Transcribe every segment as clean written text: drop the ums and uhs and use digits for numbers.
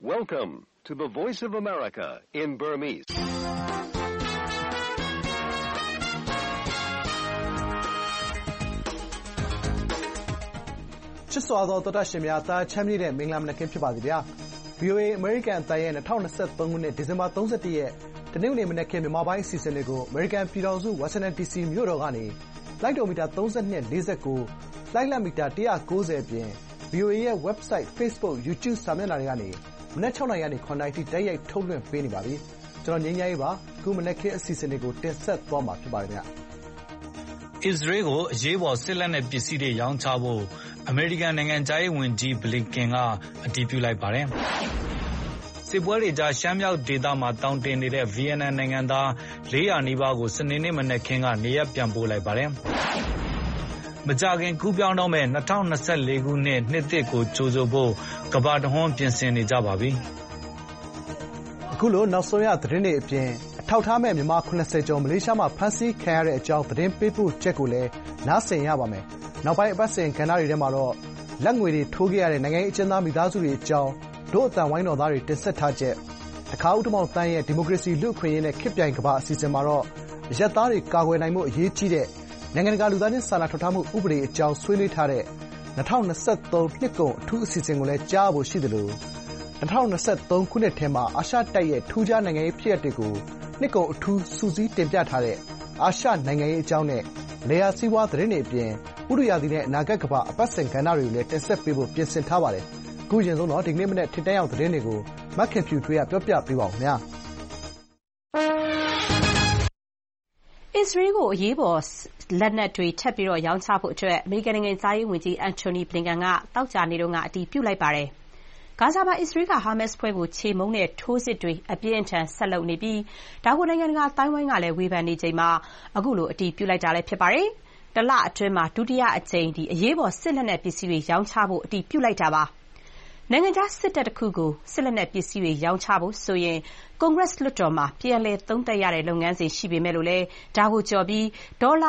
Welcome to the Voice of America in Burmese. ။ချစ်စွာသောသောတရှင်များသားချမ်းမြေ့တဲ့မင်္ဂလာမနက်ခင်းဖြစ်ပါစေဗျာ။ VOA အမေရိကန်အသံရဲ့2023ခုနှစ်ဒီဇင်ဘာ31ရက်တနင်္ဂနွေမနက်ခင်းမြန်မာပိုင်းအစီအစဉ်တွေကိုအမေရိကန်ပြည်ထောင်စုဝါရှင်တန် DC မြို့တော်ကနေလိုက်တော်မီတာ3249လိုက်လံမီတာ190အပြင် VOA ရဲ့ website Facebook YouTube စာမျက်နှာတွေကနေမနက်6နာရီကနေ9နာရီထိတိုက်ရိုက်ထုတ်လွှင့်ပေးနေပါပြီ။ကျွန်တော်ငြိမ်းချမ်းရေးပါ။အခုမနက်ခင်းအစီအစဉ်တွေကိုတင်ဆက်သွားမှာဖြစ်ပါတယ်ဗျာ။အစ္စရေးကိုအရေးပေါ်စစ်လက်နက်ပစ္စည်းတွေရောင်းချဖို့အမေရိကန်နိုင်ငံခြားရေးဝန်ကြီးဘလင်ကန်ကအတည်ပြုလိုက်ပါတယ်။စစ်ပွဲတွေကြားရှမ်းမြောက်ဒေသမှာတောင်းတင်နေတဲ့ဗီယက်နမ်နိုင်ငံသား400နီးပါးကိုစနေနေ့မနက်ခင်းကနေရပ်ပြန်ပို့လိုက်ပါတယ်။မကြာခင်ကူးပြောင်းတော့မဲ့2024ခုနှစ်သစ်ကိုကြိုဆိုဖို့ကမ္ဘာတဝန်းပြင်ဆင်နေကြပါပြီ။အခုလိုနောက်ဆုံးရသတင်းတွေအပြင်အထောက်ထားမဲ့မြန်မာ80ကျော်မလေးရှားမှာဖမ်းဆီးခံရတဲ့အကြောင်းသတင်းပေးပို့ချက်ကိုလည်းနားဆင်ရပါမယ်။နောက်ပိုင်းအပတ်စဉ်ကဏ္ဍတွေထဲမှာတော့လက်ငွေတွေထိုးခဲ့ရတဲ့နိုင်ငံရေးအကျဉ်းသားမိသားစုတွေအကြောင်းတို့အတန်ဝိုင်းတော်သားတွေတင်ဆက်ထားချက်တခါဦးတမောင်တန်းရဲ့ဒီမိုကရေစီလူ့အခွင့်အရေးနဲ့ခေတ်ပြိုင်ကမ္ဘာအစီအစဉ်မှာတော့အရပ်သားတွေကာကွယ်နိုင်မှုအရေးကြီးတဲ့နိုင်ငံတကာလူသားချင်းစာနာထောက်ထားမှုဥပဒေအကြောင်းဆွေးနွေးထားတဲ့2023နှစ်ကုန်အထူးအစီအစဉ်ကိုလည်းကြားဖို့ရှိသလို2023ခုနှစ်ထဲမှာအာရှတိုက်ရဲ့ထူးခြားနိုင်ငံရေးဖြစ်ရပ်တွေကိုနှစ်ကုန်အထူးစူးစီးတင်ပြထားတဲ့အာရှနိုင်ငံရေးအကြောင်းနဲ့လေယာစီးပွားသတင်းတွေအပြင်ဥတုရာသီနဲ့အနာဂတ်ကမ္ဘာအပတ်စဉ်ကဏ္ဍတွေကိုလည်းတင်ဆက်ပေးဖို့ပြင်ဆင်ထားပါတယ်။အခုရင်ဆုံးတော့ဒီကနေ့မနေ့ထင်တန်းရောက်သတင်းတွေကိုမခင်ဖြူထွေးကပြောပြပေးပါဦးခင်ဗျာ။အစ္စရေးကိုအရေးပေါ်လက်နက်တွေထပ်ပြီးရောင်းချဖို့အတွက်အမေရိကန်နိုင်ငံသားရေးဝန်ကြီးအန်တိုနီဘလင်ကန်ကတောက်ကြနေတုန်းကအတည်ပြုလိုက်ပါတယ်။ဂါဇာမှာအစ္စရေးကဟာမတ်စ်ဖွဲ့ကိုချေမှုန်းတဲ့ထိုးစစ်တွေအပြင်းအထန်ဆက်လုပ်နေပြီးဒါကိုနိုင်ငံတကာအသိုင်းအဝိုင်းကလည်းဝေဖန်နေချိန်မှာအခုလိုအတည်ပြုလိုက်တာလည်းဖြစ်ပါတယ်။တလအတွင်းမှာဒုတိယအကြိမ်အရေးပေါ်စစ်လက်နက်ပစ္စည်းတွေရောင်းချဖို့အတည်ပြုလိုက်တာပါ။နိုင်ငံခြားစစ်တပ်တစ်ခုကိုစစ်လက်နက်ပစ္စည်းတွေရောင်းချဖို့ဆိုရင်ကွန်ဂရက်လွှတ်တော်မှာပြန်လည်သုံးသပ်ရတဲ့လုပ်ငန်းစဉ်ရှိပေမဲ့လို့လည်းဒါကိုကျော်ပြီးဒေါ်လာ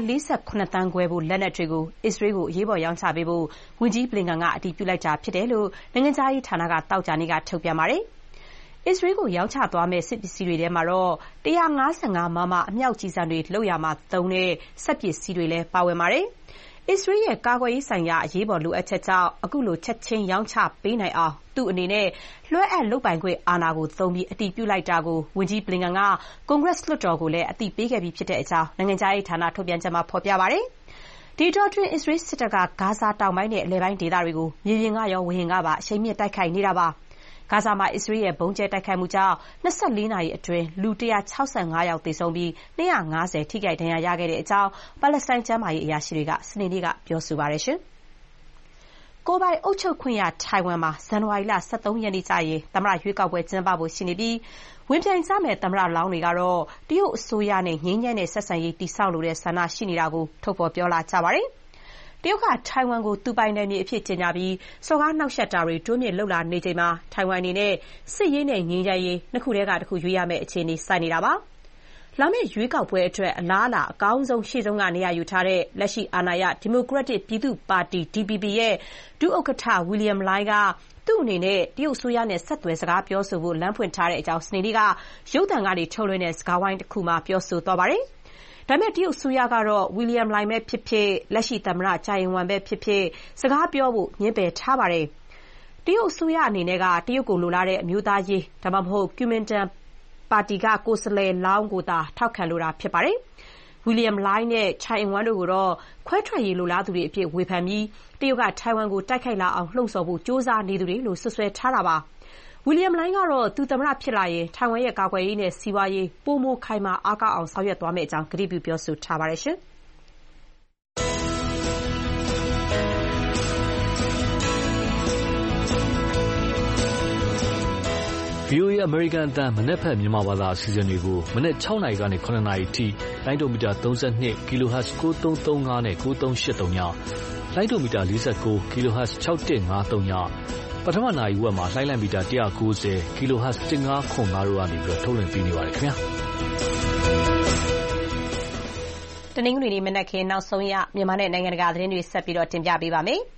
148သန်းခွဲဖို့လက်နက်တွေကိုအစ္စရေးကိုအရေးပေါ်ရောင်းချပေးဖို့ဝန်ကြီးဘလင်ကန်ကအတည်ပြုလိုက်တာဖြစ်တယ်လို့နိုင်ငံခြားရေးဌာနကသောကြာနေ့ကထုတ်ပြန်ပါတယ်။အစ္စရေးကိုရောင်းချသွားမယ့်စစ်ပစ္စည်းတွေထဲမှာတော့155မမအမြောက်ကြီးစံတွေလုပ်ရမှာသုံးတဲ့စက်ပစ္စည်းတွေလည်းပါဝင်ပါတယ်။အစ္စရေးရဲ့ကာကွယ်ရေးဆိုင်ရာအရေးပေါ်လိုအပ်ချက်ကြောင့်အခုလိုချက်ချင်းရောင်းချပေးနိုင်အောင်သူ့အနေနဲ့လွှဲအပ်လုပ်ပိုင်ခွင့်အာဏာကိုသုံးပြီးအတည်ပြုလိုက်တာကိုဝန်ကြီးဘလင်ကန်ကကွန်ဂရက်လွှတ်တော်ကိုလည်းအသိပေးခဲ့ပြီးဖြစ်တဲ့အကြောင်းနိုင်ငံခြားရေးဌာနထုတ်ပြန်ချက်မှာဖော်ပြပါတယ်။ဒီတော့တွင်အစ္စရေးစစ်တပ်ကဂါဇာတောင်ပိုင်းနဲ့အလယ်ပိုင်းဒေသတွေကိုမြေပြင်ကရောဝေဟင်ကပါအရှိန်မြင့်တိုက်ခိုက်နေတာပါ။ဂါဇာမှာအစ္စရေးရဲ့ဘုံကျဲတိုက်ခိုက်မှုကြောင့်24နာရီအတွင်းလူ165ယောက်သေဆုံးပြီး250ထိခိုက်ဒဏ်ရာရခဲ့တဲ့အကြောင်းပါလက်စတိုင်းကျန်းမာရေးအရာရှိတွေကစနေနေ့ကပြောဆိုပါတယ်ရှင်။ကိုယ်ပိုင်အုပ်ချုပ်ခွင့်ရထိုင်ဝမ်မှာဇန်နဝါရီလ23ရက်နေ့ကျရင်သမ္မတရွေးကောက်ပွဲကျင်းပဖို့ရှိနေပြီးဝင်ပြိုင်ကြမယ့်သမ္မတလောင်းတွေကတော့တရုတ်အစိုးရနဲ့ငြိမ်းချမ်းတဲ့ဆက်ဆံရေးတည်ဆောက်လိုတဲ့ဆန္ဒရှိနေတာကိုထုတ်ဖော်ပြောလာကြပါတယ်။တရုတ်ကထိုင်ဝမ်ကိုသူပိုင်နယ်မြေအဖြစ်ကြေညာပြီးစော်ကားနှောက်ယှက်တာတွေတိုးမြင့်လုပ်လာနေချိန်မှာထိုင်ဝမ်အနေနဲ့စစ်ရေးနဲ့ငြိမ်းချမ်းရေးနှစ်ခုထဲကတစ်ခုရွေးရမယ့်အခြေအနေစိုက်နေတာပါ။လာမယ့်ရွေးကောက်ပွဲအတွက်အလားအလာအကောင်းဆုံးရှေ့ဆုံးကနေရာယူထားတဲ့လက်ရှိအာဏာရဒီမိုကရက်တစ်ပြည်သူ့ပါတီ DPP ရဲ့ဒုဥက္ကဋ္ဌဝီလျံလိုင်းကသူ့အနေနဲ့တရုတ်အစိုးရနဲ့ဆက်သွယ်စကားပြောဆိုဖို့လမ်းဖွင့်ထားတဲ့အကြောင်းစနေနေ့ကရုပ်သံကနေထုတ်လွှင့်တဲ့စကားဝိုင်းတစ်ခုမှာပြောဆိုသွားပါတယ်။ဒါပေမဲ့တရုတ်အစိုးရကတော့ဝီလျံလိုင်းပဲဖြစ်ဖြစ်လက်ရှိသမ္မတကျိုင်ဝမ်ပဲဖြစ်ဖြစ်စကားပြောဖို့ညှင်းပယ်ထားပါတယ်။တရုတ်အစိုးရအနေနဲ့ကတရုတ်ကိုလိုလားတဲ့အမျိုးသားရေးဒါမှမဟုတ်ကွန်မြူနတီပါတီကကိုယ်စားလှယ်လောင်းကိုသာထောက်ခံလိုတာဖြစ်ပါတယ်။ဝီလျံလိုင်းနဲ့ကျိုင်ဝမ်တို့ကိုတော့ခွဲထွက်ရေးလိုလားသူတွေအဖြစ်ဝေဖန်ပြီးတရုတ်ကထိုင်ဝမ်ကိုတိုက်ခိုက်လာအောင်လှုံ့ဆော်ဖို့ကြိုးစားနေသူတွေလို့ဆွဆွဲထားတာပါ။ဝီလျံလိုင်းကတော့သူသမ္မတဖြစ်လာရင်ထိုင်ဝမ်ရဲ့ကာကွယ်ရေးနဲ့စီးပွားရေးပိုမိုခိုင်မာအားကောင်းအောင်ဆောင်ရွက်သွားမယ့်အကြောင်းကတိပြုပြောဆိုထားပါတယ်ရှင်။ VOA အမေရိကန်အသံမနက်ဖြန်မြန်မာဘာသာအစီအစဉ်တွေကိုမနက်6နာရီကနေ9နာရီထိလိုင်းဒိုမီတာ32 kHz 9335နဲ့9383ညလိုင်းဒိုမီတာ49 kHz 6153ညပထမနာရီဝက်မှာလိုင်းလံမီတာ190 kHz 1505တို့ကနေပြီးထုတ်လွှင့်ပေးနေပါတယ်ခင်ဗျာတနင်္ဂနွေနေ့မနက်ခင်းနောက်ဆုံးရမြန်မာနဲ့နိုင်ငံတကာသတင်းတွေဆက်ပြီးတော့တင်ပြပေးပါမယ်။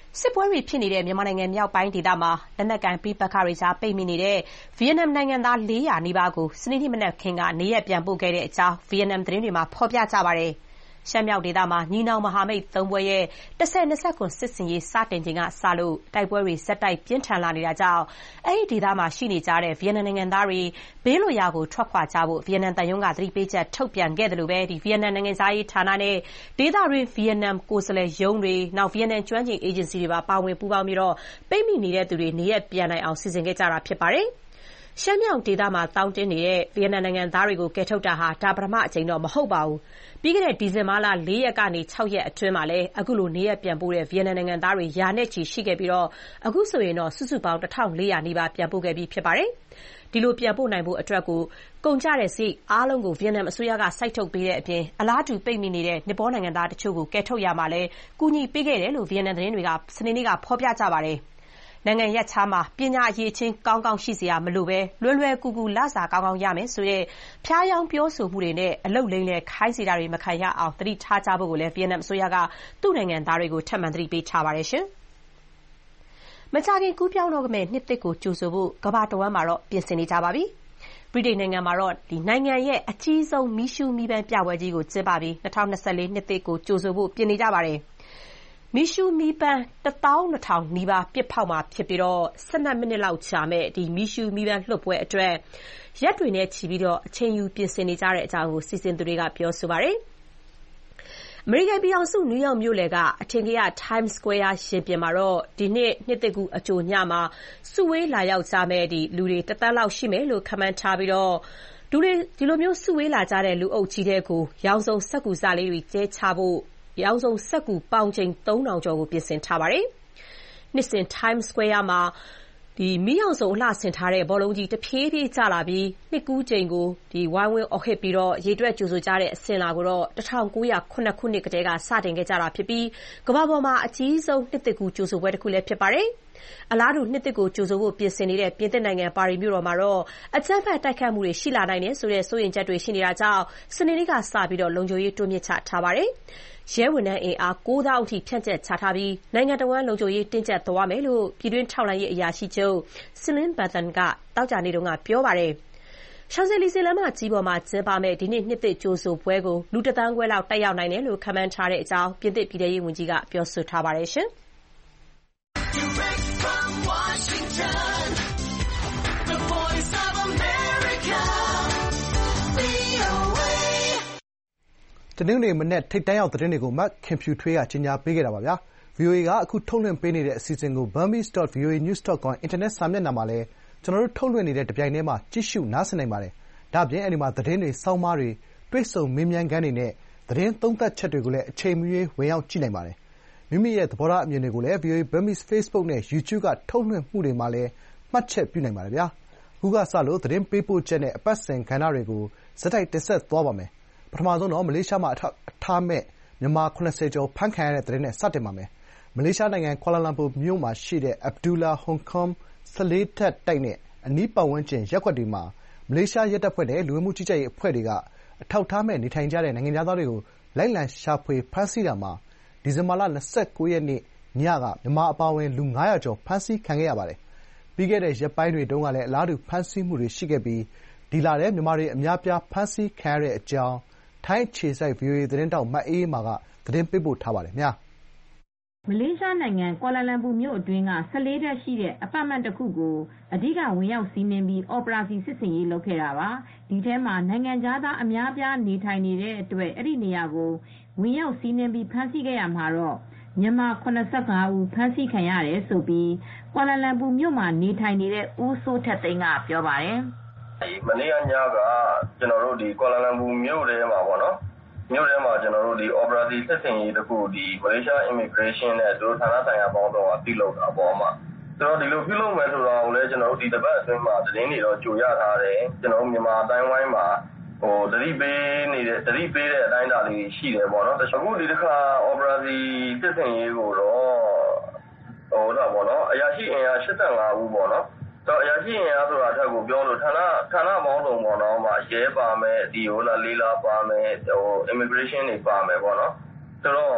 စစ်ပွဲတွေဖြစ်နေတဲ့မြန်မာနိုင်ငံမြောက်ပိုင်းဒေသမှာလက်နက်ကိုင်ပဋိပက္ခတွေကြားပိတ်မိနေတဲ့ဗီယက်နမ်နိုင်ငံသား400နီးပါးကိုစနေနေ့မနက်ခင်းကနေရပ်ပြန်ပို့ခဲ့တဲ့အကြောင်းဗီယက်နမ်သတင်းတွေမှာဖော်ပြကြပါတယ်။ရှမ်းမြောက်ဒေသမှာညီနောင်မဟာမိတ်3ဘွဲ့ရဲ့10-29စစ်ဆင်ရေးစတင်ချိန်ကစလို့တိုက်ပွဲတွေဆက်တိုက်ပြင်းထန်လာနေတာကြောင့်အဲ့ဒီဒေသမှာရှိနေကြတဲ့ဗီယက်နမ်နိုင်ငံသားတွေဘေးလွတ်ရာကိုထွက်ခွာကြဖို့ဗီယက်နမ်သံရုံးကသတိပေးချက်ထုတ်ပြန်ခဲ့တယ်လို့ပဲဗီယက်နမ်နိုင်ငံသားရေးဌာနနဲ့ဒေသတွင်းဗီယက်နမ်ကိုယ်စားလှယ်ရုံးတွေနောက်ဗီယက်နမ်ကျွမ်းကျင်အေဂျင်စီတွေပါပါဝင်ပူးပေါင်းပြီးပိတ်မိနေတဲ့သူတွေနေရပ်ပြန်နိုင်အောင်စီစဉ်ခဲ့ကြတာဖြစ်ပါတယ်။ရှမ်းမြောက်ဒေသမှာတောင်းတင်းနေတဲ့ဗီယက်နမ်နိုင်ငံသားတွေကိုကယ်ထုတ်တာဟာဒါပထမအကြိမ်တော့မဟုတ်ပါဘူး။ပြီးခဲ့တဲ့ဒီဇင်ဘာလ4ရက်ကနေ6ရက်အတွင်းမှာလည်းအခုလိုနေရပ်ပြန်ပို့တဲ့ဗီယက်နမ်နိုင်ငံသားတွေရာနဲ့ချီရှိခဲ့ပြီးအခုဆိုရင်တော့စုစုပေါင်း1400နီးပါးပြန်ပို့ခဲ့ပြီးဖြစ်ပါတယ်။ဒီလိုပြန်ပို့နိုင်ဖို့အတွက်ကုန်ကျတဲ့စရိတ်အားလုံးကိုဗီယက်နမ်အစိုးရကစိုက်ထုတ်ပေးတဲ့အပြင်အလားတူပိတ်မိနေတဲ့နီပေါနိုင်ငံသားတချို့ကိုကယ်ထုတ်ရမှာလည်းကူညီပေးခဲ့တယ်လို့ဗီယက်နမ်သတင်းတွေကစနေနေ့ကဖော်ပြကြပါတယ်။နိုင်ငံရပ်ခြားမှာပညာအရေးချင်းကောင်းကောင်းရှိစရာမလိုပဲလွယ်လွယ်ကူကူလစာကောင်းကောင်းရမယ်ဆိုတဲ့ဖျားယောင်းပြောဆိုမှုတွေနဲ့အလုတ်လိမ့်လဲခိုင်းစေတာတွေမခံရအောင်သတိထားကြဖို့ကိုလည်းဗီယက်နမ်အစိုးရကသူ့နိုင်ငံသားတွေကိုထပ်မံသတိပေးထားပါတယ်ရှင်။မကြာခင်ကူးပြောင်းတော့မယ့်နှစ်သစ်ကိုကြိုဆိုဖို့ကမ္ဘာတဝန်းမှာပြင်ဆင်နေကြပါပြီ။ဗြိတိန်နိုင်ငံမှာနိုင်ငံရဲ့အကြီးဆုံးမီးရှူးမီးပန်းပြပွဲကြီးကိုကျင်းပပြီး2024နှစ်သစ်ကိုကြိုဆိုဖို့ပြင်နေကြပါတယ်။မီးရှူးမီးပန်း12000နီးပါးပစ်ဖောက်မှာဖြစ်ပြီး12မိနစ်လောက်ကြာမဲ့ဒီမီးရှူးမီးပန်းလွှတ်ပွဲအတွက်ရက်တွေနဲ့ချီပြီးအချိန်ယူပြင်ဆင်နေကြတဲ့အကြောင်းကိုစီစဉ်သူတွေကပြောဆိုပါတယ်။အမေရိကန်ပြည်ထောင်စုနယူးယောက်မြို့လယ်ကအထင်ကရ Times Square ရင်ပြင်မှာဒီနှစ်သစ်ကူးအကြိုညမှာစုဝေးလာရောက်ကြမဲ့လူတွေ1သန်းလောက်ရှိမယ်လို့ခန့်မှန်းထားပြီးဒီလိုစုဝေးလာကြတဲ့လူအုပ်ကြီးတွေကိုရောင်စုံစက္ကူစလေးတွေကျဲချဖို့ရောင်စုံစက္ကူပေါင်ချိန်3000ကျော်ကိုပြင်ဆင်ထားပါတယ်။နှစ်စဉ် Times Square မှာမီးရောင်စုံအလှဆင်ထားတဲ့ဘောလုံးကြီးတဖြည်းဖြည်းကျလာပြီးနှစ်ကူးချိန်ကိုဝိုင်းဝန်းအော်ဟစ်ပြီးရေတွက်ကြိုဆိုကြတဲ့အစဉ်အလာကို1909ခုနှစ်ကတည်းကစတင်ခဲ့ကြတာဖြစ်ပြီးကမ္ဘာပေါ်မှာအကြီးဆုံးနှစ်သစ်ကူးကြိုဆိုပွဲတစ်ခုလည်းဖြစ်ပါတယ်။အလားတူနှစ်သစ်ကိုကြိုဆိုဖို့ပြင်ဆင်နေတဲ့ပြင်သစ်နိုင်ငံပါရီမြို့တော်မှာအကြမ်းဖက်တိုက်ခိုက်မှုတွေရှိလာနိုင်တယ်ဆိုတဲ့စိုးရိမ်ချက်တွေရှိနေတာကြောင့်စနေနေ့ကစပြီးလုံခြုံရေးတိုးမြှင့်ချထားပါတယ်။ရဲဝန်ထမ်းအင်အား9000အထိဖြန့်ကျက်ချထားပြီးနိုင်ငံတော်ဝန်လုံခြုံရေးတင်းကျပ်သွားမယ်လို့ပြည်တွင်းထောက်လှမ်းရေးအရာရှိချုပ် Céline Berthon ကတောက်ကြနေ့တုန်းကပြောပါတယ်။ Champs-Élysées လမ်းမကြီးပေါ်မှာကျင်းပမယ့်ဒီနှစ်သစ်ကြိုဆိုပွဲကိုလူ1သန်းခွဲလောက်တက်ရောက်နိုင်တယ်လို့ခန့်မှန်းထားတဲ့အကြောင်းပြင်သစ်ပြည်ထရေးဝန်ကြီးကပြောဆိုထားပါတယ်ရှင်။တနင်္ဂနွေမနက်ထိပ်တန်းရောက်သတင်းတွေကိုမခင်ဖြူထွေးကကြီးညာပေးခဲ့တာပါ။ VOA ကအခုထုတ်လွှင့်ပေးနေတဲ့အစီအစဉ်ကို burmese.voanews.com အင်တာနက်စာမျက်နှာမှာလည်းကျွန်တော်တို့ထုတ်လွှင့်နေတဲ့တပြိုင်တည်းမှာကြည့်ရှုနားဆင်နိုင်ပါတယ်။ဒါ့အပြင်အဲဒီမှာသတင်းတွေ၊ဆောင်းပါးတွေ၊တွေ့ဆုံမေးမြန်းခန်းတွေနဲ့သတင်းသုံးသပ်ချက်တွေကိုလည်းအချိန်မရွေးဝင်ရောက်ကြည့်နိုင်ပါတယ်။မိမိရဲ့သဘောထားအမြင်တွေကိုလည်း VOA Burmese Facebook နဲ့ YouTube ကထုတ်လွှင့်မှုတွေမှာလည်းမှတ်ချက်ပြုနိုင်ပါတယ်။အခုကစလို့သတင်းပေးပို့ချက်နဲ့အပတ်စဉ်ကဏ္ဍတွေကိုဆက်တိုက်တင်ဆက်သွားပါမယ်။ပထမဆုံးတော့မလေးရှားမှာအထောက်အထားမဲ့မြန်မာ70ကျော်ဖမ်းခံရတဲ့သတင်းနဲ့စတင်ပါမယ်။မလေးရှားနိုင်ငံကွာလာလမ်ပူမြို့မှာရှိတဲ့ Abdullah Hong Kong 14 ထပ်တိုက်နဲ့အနီးပတ်ဝန်းကျင်ရပ်ကွက်တွေမှာမလေးရှားရဲတပ်ဖွဲ့နဲ့လူဝင်မှုကြီးကြပ်ရေးအဖွဲ့တွေကအထောက်အထားမဲ့နေထိုင်ကြတဲ့နိုင်ငံခြားသားတွေကိုလိုက်လံရှာဖွေဖမ်းဆီးတာမှာဒီဇင်ဘာလ29ရက်နေ့ညကမြန်မာအပါအဝင်လူ500ကျော်ဖမ်းဆီးခံခဲ့ရပါတယ်။ပြီးခဲ့တဲ့ရက်ပိုင်းတွေတုန်းကလည်းအလားတူဖမ်းဆီးမှုတွေရှိခဲ့ပြီးဒီလထဲမြန်မာတွေအများအပြားဖမ်းဆီးခံရတဲ့အကြောင်းထိုင်းအခြေစိုက် VOA သတင်းထောက်မအေးအေးမာကသတင်းပေးပို့ထားပါတယ်။မလေးရှားနိုင်ငံကွာလာလမ်ပူမြို့အတွင်းက14ထပ်ရှိတဲ့အပတ်မတ်တစ်ခုကိုအဓိကဝင်ရောက်စီးနင်းပြီးအော်ပရာစီစစ်ဆင်ရေးလုပ်ခဲ့တာပါ။ဒီထဲမှာနိုင်ငံခြားသားအများအပြားနေထိုင်နေတဲ့အတွက်အဲ့ဒီနေရာကိုဝင်ရောက်စီးနင်းပြီးဖမ်းဆီးခဲ့ရမှာတော့မြန်မာ85ဦးဖမ်းဆီးခံရတယ်လို့ကွာလာလမ်ပူမြို့မှာနေထိုင်နေတဲ့ဦးစိုးထက်သိန်းကပြောပါတယ်။ "မနေ့ကညကကျွန်တော်တို့ကွာလာလမ်ပူမြို့ထဲမှာပေါ့နော်မြို့ထဲမှာကျွန်တော်တို့အော်ပရာစီစစ်ဆင်ရေးတစ်ခုမလေးရှား immigration နဲ့သူတို့ဌာနဆိုင်ရာပေါင်းစုံကပြုလုပ်တာပေါ့မှာဆိုတော့ဒီလိုပြုလုပ်မယ်ဆိုတာကိုလည်းကျွန်တော်တို့ဒီတစ်ပတ်အတွင်းမှာသတင်းတွေတော့ကြိုရထားတယ်ကျွန်တော်တို့မြန်မာအတိုင်းဝိုင်းမှာသတိပေးတဲ့အတိုင်းအတာလေးရှိတယ်ပေါ့နော်အခုဒီတစ်ခါအော်ပရာစီစစ်ဆင်ရေးကိုတော့အရာရှိအင်အား85ဦးပေါ့နော်အရာရှိအင်အားဆိုတာထက်ကိုပြောလို့ဌာနပေါင်းစုံပေါ့နော်ရဲပါမယ်လေးလာပါမယ်immigration တွေပါမယ်ပေါ့နော်ဆိုတော့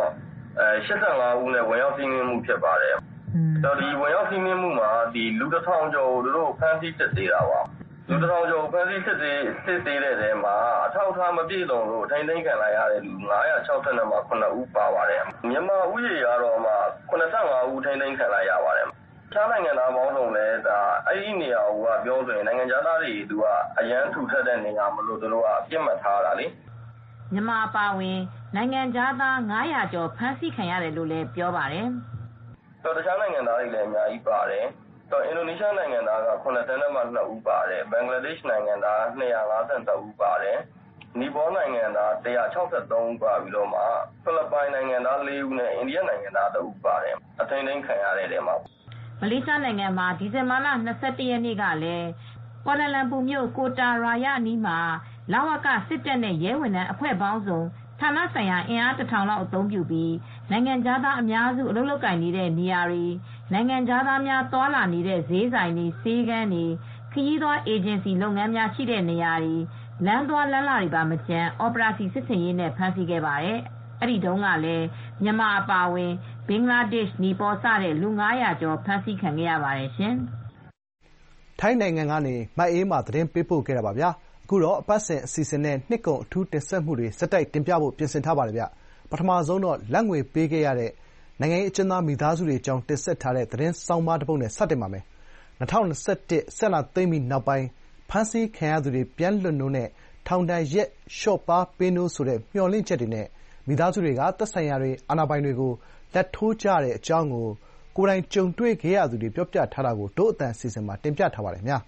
85ဦးနဲ့ဝင်ရောက်စီးနင်းမှုဖြစ်ပါတယ်ဒီဝင်ရောက်စီးနင်းမှုမှာဒီလူတစ်ထောင်ကျော်တို့ဖမ်းဆီးစစ်သေးတာပါလူတစ်ထောင်ကျော်ဖမ်းဆီးစစ်သေးတဲ့ထဲမှာအထောက်အထားမပြည့်စုံလို့ထိန်းသိမ်းခံလိုက်ရတဲ့လူ960မှာ9ဦးပါပါတယ်မြန်မာဥယျာဉ်ကတော့မှ85ဦးထိန်းသိမ်းခံလိုက်ရပါတယ်ခြားနိုင်ငံသားပေါင်းစုံလည်းဒါအဲ့ဒီနေရာကပြောဆိုရင်နိုင်ငံသားတွေသူကအရန်ထူထပ်တဲ့နေရာမလို့တို့ကအပြစ်မှတ်ထားတာလေမြန်မာပါဝင်နိုင်ငံသား900ကျော်ဖမ်းဆီးခံရတယ်လို့လည်းပြောပါတယ်တခြားနိုင်ငံသားတွေလည်းအများကြီးပါတယ်အင်ဒိုနီးရှားနိုင်ငံသားက92ဦးပါတယ်ဘင်္ဂလားဒေ့ရှ်နိုင်ငံသား253ဦးပါတယ်နီပေါနိုင်ငံသား163ဦးပါပြီးတော့မှဖိလစ်ပိုင်နိုင်ငံသား4ဦးနဲ့အိန္ဒိယနိုင်ငံသား2ဦးပါတယ်အထိန်းသိမ်းခံရတဲ့နေရာမှာမလေးရှားနိုင်ငံမှာဒီဇင်ဘာလ21ရက်နေ့ကလည်းကွာလာလမ်ပူမြို့ကိုတာရာယအနီးမှာလဝကစစ်တပ်နဲ့ရဲဝန်ထမ်းအဖွဲ့ပေါင်းစုံဌာနဆိုင်ရာအင်အား1000လောက်အသုံးပြုပြီးနိုင်ငံသားအများစုအလုပ်လုပ်ကိုင်နေတဲ့နေရာတွေနိုင်ငံသားများတွာလာနေတဲ့ဈေးဆိုင်တွေဆေးခန်းတွေခရီးသွားအေဂျင်စီလုပ်ငန်းများရှိတဲ့နေရာတွေလမ်းသွားလမ်းလာတွေပါမကျန်အော်ပရာစီစစ်စင်ရေးနဲ့ဖမ်းဆီးခဲ့ပါတယ်အဲ့ဒီတုန်းကလည်းမြန်မာအပါအဝင်ဘင်္ဂလားဒေ့ရှ်နီပေါစတဲ့လူ900ကျော်ဖမ်းဆီးခံခဲ့ရပါတယ်ရှင်ထိုင်းနိုင်ငံကနေမအေးမာသတင်းပေးပို့ခဲ့တာပါဗျာအခုတော့အပတ်စဉ်အစီအစဉ်နဲ့နှစ်ကုန်အထူးတင်ဆက်မှုတွေစက်တိုက်တင်ပြဖို့ပြင်ဆင်ထားပါတယ်ဗျပထမဆုံးတော့လက်ငွေပေးခဲ့ရတဲ့နိုင်ငံရေးအကျဉ်းသားမိသားစုတွေအကြောင်းတင်ဆက်ထားတဲ့သတင်းဆောင်းပါးတစ်ပုဒ်နဲ့စတင်ပါမယ်2021ဆက်လာသိမ်းပြီးနောက်ပိုင်းဖမ်းဆီးခံရသူတွေပြန်လွတ်နိုးနဲ့ထောင်ဒဏ်ရက်လျှော့ပါပေးနိုးဆိုတဲ့မျှော်လင့်ချက်တွေနဲ့မိသားစုတွေကသက်ဆိုင်ရာတွေအာဏာပိုင်တွေကိုလက်ထိုးကြတဲ့အကြောင်းကိုကိုယ်တိုင်ကြုံတွေ့ခဲ့ရသူတွေပြောပြထားတာကိုဒို့အတန်အစီအစဉ်မှာတင်ပြထားပါတယ်ဗျာ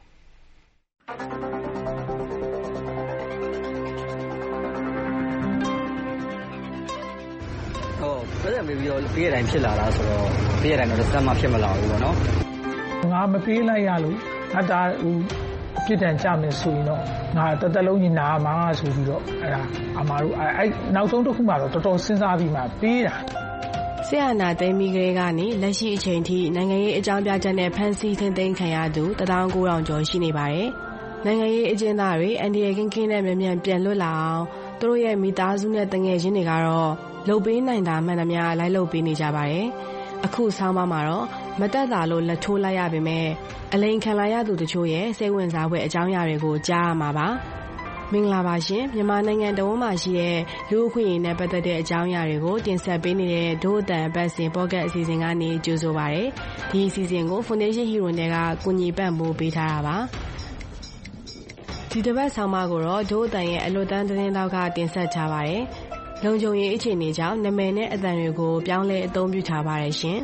ပြည့်ပြီးတော့ပေးရတိုင်းဖြစ်လာတာဆိုတော့ပေးရတိုင်းတော့စမ်းမဖြစ်မလာဘူးပေါ့နော်ငါမပေးလိုက်ရလို့ငါဒါဟိုအပြစ်ဒဏ်ကြမယ်ဆိုရင်တော့ငါတသက်လုံးညီနာမှာဆိုပြီးတော့အဲ့ဒါအမားတို့အဲ့နောက်ဆုံးတစ်ခုမှတော့တော်တော်စဉ်းစားပြီးမှပေးတာဆရာနာသိမ်းပြီးကလေးကနေလက်ရှိအချိန်ထိနိုင်ငံရေးအကြောင်းပြချက်နဲ့ဖမ်းဆီးထိန်းသိမ်းခံရသူ19000ကျော်ရှိနေပါတယ်နိုင်ငံရေးအကျဉ်းသားတွေအန်ဒီရကင်းကင်းနဲ့မြန်မြန်ပြန်လွတ်လာအောင်သူတို့ရဲ့မိသားစုနဲ့တငယ်ချင်းတွေကတော့လှုပ်ပေးနိုင်တာမှန်သမျှလိုက်လုပ်ပေးနေကြပါတယ်အခုဆောင်းပါးမှာတော့မတက်တာလို့လက်ထိုးလိုက်ရပေမဲ့အလိန်ခံလာရသူတချို့ရဲ့စိတ်ဝင်စားဖွယ်အကြောင်းအရာတွေကိုကြားရမှာပါမင်္ဂလာပါရှင်မြန်မာနိုင်ငံတဝန်းမှာရှိတဲ့လူ့အခွင့်အရေးနဲ့ပတ်သက်တဲ့အကြောင်းအရာတွေကိုတင်ဆက်ပေးနေတဲ့ဒို့အတန်ပတ်စဉ်ပေါ့ကတ်အစီအစဉ်ကနေကြိုဆိုပါရစေဒီအစီအစဉ်ကို Foundation Hero တွေကကူညီပံ့ပိုးပေးထားတာပါဒီတစ်ပတ်ဆောင်းပါးကိုတော့ဒို့အတန်ရဲ့အလွတ်တန်းသတင်းတောက်ကတင်ဆက်ထားပါတယ်လုံခြုံရေးအခြေအနေကြောင့်နာမည်နဲ့အသံတွေကိုပြောင်းလဲအသုံးပြုထားပါတယ်ရှင်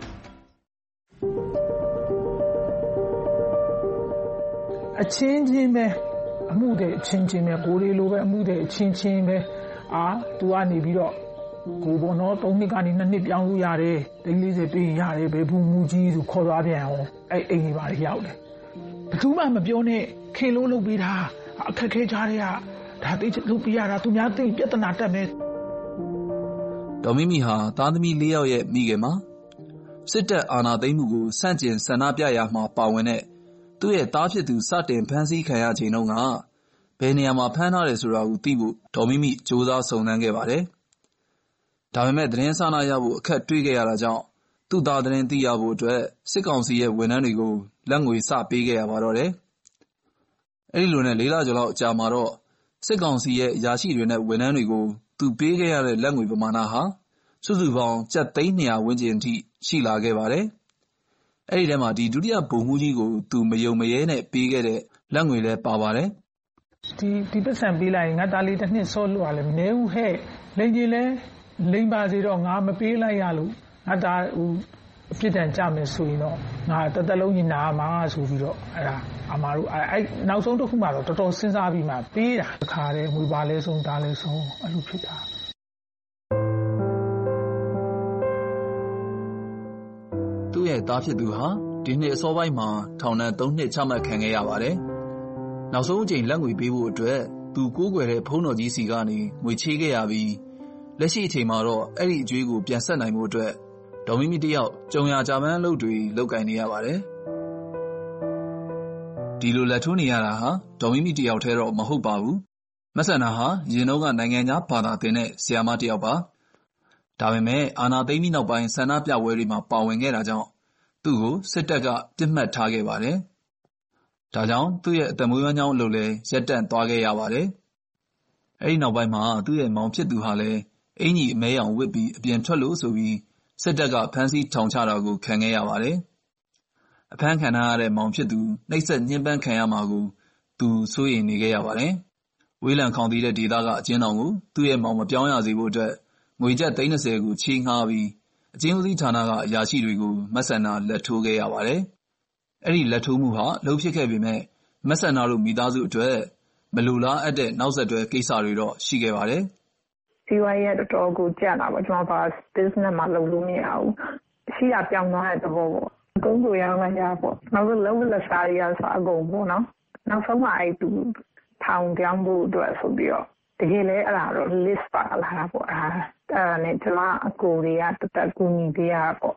အချင်းချင်းပဲအမှုတဲ့အချင်းချင်းပဲကိုယ်လေးလိုပဲအမှုတဲ့အချင်းချင်းပဲသူကနေပြီးတော့ကိုဘောနော်3နှစ်ကနေ2နှစ်ပြောင်းလို့ရတယ်40ပြီးရတယ်ဘယ်ဘူးမူကြီးဆိုခေါ်သွားပြန်အောင်အဲ့အိမ်ကြီးပါရောက်တယ်ဘယ်သူမှမပြောနဲ့ခင်လို့လုပ်ပေးတာအခက်ခဲကြတဲ့ကဒါသိလုပ်ပြရတာသူများသိပြဿနာတက်မယ်ဒေါ်မီမီဟာသားသမီး4ယောက်ရဲ့မိခင်မှာစစ်တပ်အာဏာသိမ်းမှုကိုစန့်ကျင်ဆန္ဒပြရာမှာပါဝင်တဲ့သူ့ရဲ့သားဖြစ်သူစတင်ဖမ်းဆီးခံရချိန်တုန်းကဘယ်နေရာမှာဖမ်းထားတယ်ဆိုတာကိုသိဖို့ဒေါ်မီမီစူးစမ်းစုံစမ်းခဲ့ပါတယ်။ဒါပေမဲ့သတင်းစာနာရဖို့အခက်တွေ့ခဲ့ရတာကြောင့်သူ့သားသတင်းသိရဖို့အတွက်စစ်ကောင်စီရဲ့ဝန်ထမ်းတွေကိုလက်ငွေစပေးခဲ့ရပါတော့တယ်။အဲဒီလိုနဲ့4လကျော်လောက်အကြာမှာတော့စစ်ကောင်စီရဲ့အရာရှိတွေနဲ့ဝန်ထမ်းတွေကိုသူပေးခဲ့ရတဲ့လက်ငွေပမာဏဟာစုစုပေါင်းကျပ်သိန်း200ဝန်းကျင်အထိရှိလာခဲ့ပါတယ်။အဲဒီထဲမှာဒီဒုတိယဗိုလ်မှူးကြီးကိုသူမယုံမရဲနဲ့ပေးခဲ့တဲ့လက်ငွေလည်းပါပါတယ်။ဒီပတ်စံပေးလိုက်ရင်ငါသားလေးတစ်နှစ်စောလို့ရလဲမနေဘူးဟဲ့လိန်ကြီးလဲလိန်ပါစေတော့ငါမပေးလိုက်ရလို့ငါသားဟိုအပြစ်ဒဏ်ကြမယ်ဆိုရင်တော့ငါတသက်လုံးညီနာမှာဆိုပြီးတော့အဲ့ဒါအမားတို့အဲ့နောက်ဆုံးတစ်ခုမှတော့တော်တော်စဉ်းစားပြီးမှပေးတာခါတယ်ငွေပါလဲဆုံးဒါလဲဆုံးအဲ့လိုဖြစ်တာသူ့ရဲ့သားဖြစ်သူဟာဒီနှစ်အစောပိုင်းမှာထောင်ဒဏ်3နှစ်ချမှတ်ခံခဲ့ရပါတယ်။နောက်ဆုံးအကြိမ်လက်ငွေပေးဖို့အတွက်သူကိုးကွယ်တဲ့ဘုန်းတော်ကြီးစီကနေငွေချေးခဲ့ရပြီးလက်ရှိအချိန်မှာတော့အဲ့ဒီအကျွေးကိုပြန်ဆက်နိုင်ဖို့အတွက်ဒေါ်မီမီတယောက်ကြုံရကြပန်းအလုပ်တွေလုပ်ကိုင်နေရပါတယ်။ဒီလိုလက်ထိုးနေရတာဟာဒေါ်မီမီတယောက်တည်းတော့မဟုတ်ပါဘူး။မဆန္ဒဟာရင်တော့ကနိုင်ငံသားဘာသာသင်တဲ့ဆရာမတယောက်ပါဒါပေမဲ့အာဏာသိမ်းပြီးနောက်ပိုင်းဆန္ဒပြပွဲတွေမှာပါဝင်ခဲ့တာကြောင့်သူ့ကိုစစ်တပ်ကပြစ်မှတ်ထားခဲ့ပါတယ်။ဒါကြောင့်သူ့ရဲ့အသက်မွေးဝမ်းကြောင်းအလုပ်လည်းရပ်တန့်သွားခဲ့ရပါတယ်။အဲဒီနောက်ပိုင်းမှာသူ့ရဲ့မောင်ဖြစ်သူဟာလည်းအင်ကြီးအမဲရောင်ဝတ်ပြီးအပြင်ထွက်လို့ဆိုပြီးစစ်တပ်ကဖမ်းဆီးထောင်ချတာကိုခံခဲ့ရပါတယ်။အဖမ်းခံထားရတဲ့မောင်ဖြစ်သူနှိပ်စက်ညှဉ်းပန်းခံရမှာကိုသူစိုးရိမ်နေခဲ့ရပါတယ်။ဝေးလံခေါင်သီးတဲ့ဒေသကအကျဉ်းထောင်ကိုသူ့ရဲ့မောင်မပြောင်းရစေဖို့အတွက်ငွေကျပ်30ကိုချေးငှားပြီးအကျဉ်းဦးစီးဌာနကအရာရှိတွေကိုမက်ဆန္ဒလက်ထိုးခဲ့ရပါတယ်။အဲဒီလက်ထိုးမှုဟာလှုပ်ဖြစ်ခဲ့ပေမဲ့မက်ဆန္ဒတို့မိသားစုအတွက်မလိုလားအပ်တဲ့နောက်ဆက်တွဲကိစ္စတွေတော့ရှိခဲ့ပါတယ်။စီဝါရေးတော်တော်ကိုကြက်လာပေါ့ကျွန်တော်က business မှာလုပ်လို့မရဘူး။ရှိတာပြောင်းသွားတဲ့သဘောပေါ့။အကုန်ကိုရောင်းလိုက်ရပေါ့။နောက်လုံးဝလက်စားရဆိုအကုန်ပေါ့နော်။နောက်ဆုံးမှအဲ့သူထောင်ပြောင်းဖို့အတွက်ဆိုပြီးတော့တကယ်လဲအဲ့ဒါတော့ list ပါလာတာပေါ့အဲ့ဒါနဲ့ကျွန်မအကိုတွေကတသက်ကူညီပေးရပေါ့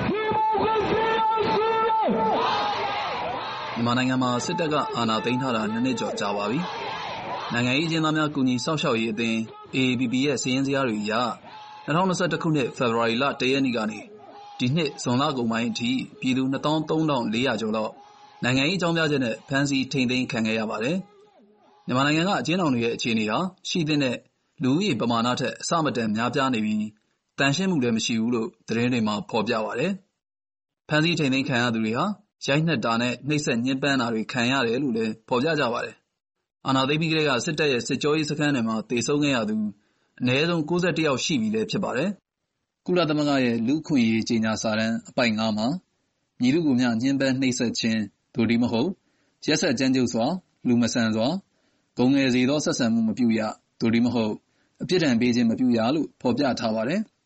မြန်မာနိုင်ငံမှာစစ်တပ်ကအာဏာသိမ်းထားတာ2နှစ်ကျော်ကြာပါပြီ။နိုင်ငံရေးအကျဉ်းသားများကူညီစောင့်ရှောက်ရေးအသင်း AAPP ရဲ့စာရင်းဇယားတွေအရ2021ခုနှစ်ဖေဖော်ဝါရီလ1ရက်နေ့ကနေဒီနှစ်ဇွန်လကုန်ပိုင်းအထိပြည်သူ23,400 ကျော်လောက်နိုင်ငံရေးအကြောင်းပြချက်နဲ့ဖမ်းဆီးထိန်းသိမ်းခံခဲ့ရပါတယ်။မြန်မာနိုင်ငံကအကျဉ်းထောင်တွေရဲ့အခြေအနေဟာရှိတဲ့လူဦးရေပမာဏထက်အဆမတန်များပြားနေပြီးတန်ရှင်းမှုလည်းမရှိဘူးလို့သတင်းတွေမှာဖော်ပြပါတယ်။ဖမ်းဆီးထိန်းသိမ်းခံရသူတွေဟာရိုက်နှက်တာနဲ့နှိပ်စက်ညှဉ်းပန်းတာတွေခံရတယ်လို့လည်းဖော်ပြကြပါတယ်။အာဏာသိမ်းပြီးကတည်းကစစ်တပ်ရဲ့စစ်ကြောရေးစခန်းတွေမှာတေဆုံးခဲ့ရသူအနည်းဆုံး61ယောက်ရှိပြီလည်းဖြစ်ပါတယ်။ကုလသမဂ္ဂရဲ့လူ့အခွင့်အရေးကြေညာစာတမ်းအပိုဒ် 9 မှာမည်သူကိုမျှညှဉ်းပန်းနှိပ်စက်ခြင်းသို့တည်းမဟုတ်ရက်စက်ကြမ်းကြုတ်စွာလူမဆန်စွာဂုဏ်ငယ်စေသောဆက်ဆံမှုမပြုရသို့တည်းမဟုတ်အပြစ်ဒဏ်ပေးခြင်းမပြုရလို့ဖော်ပြထားပါတယ်။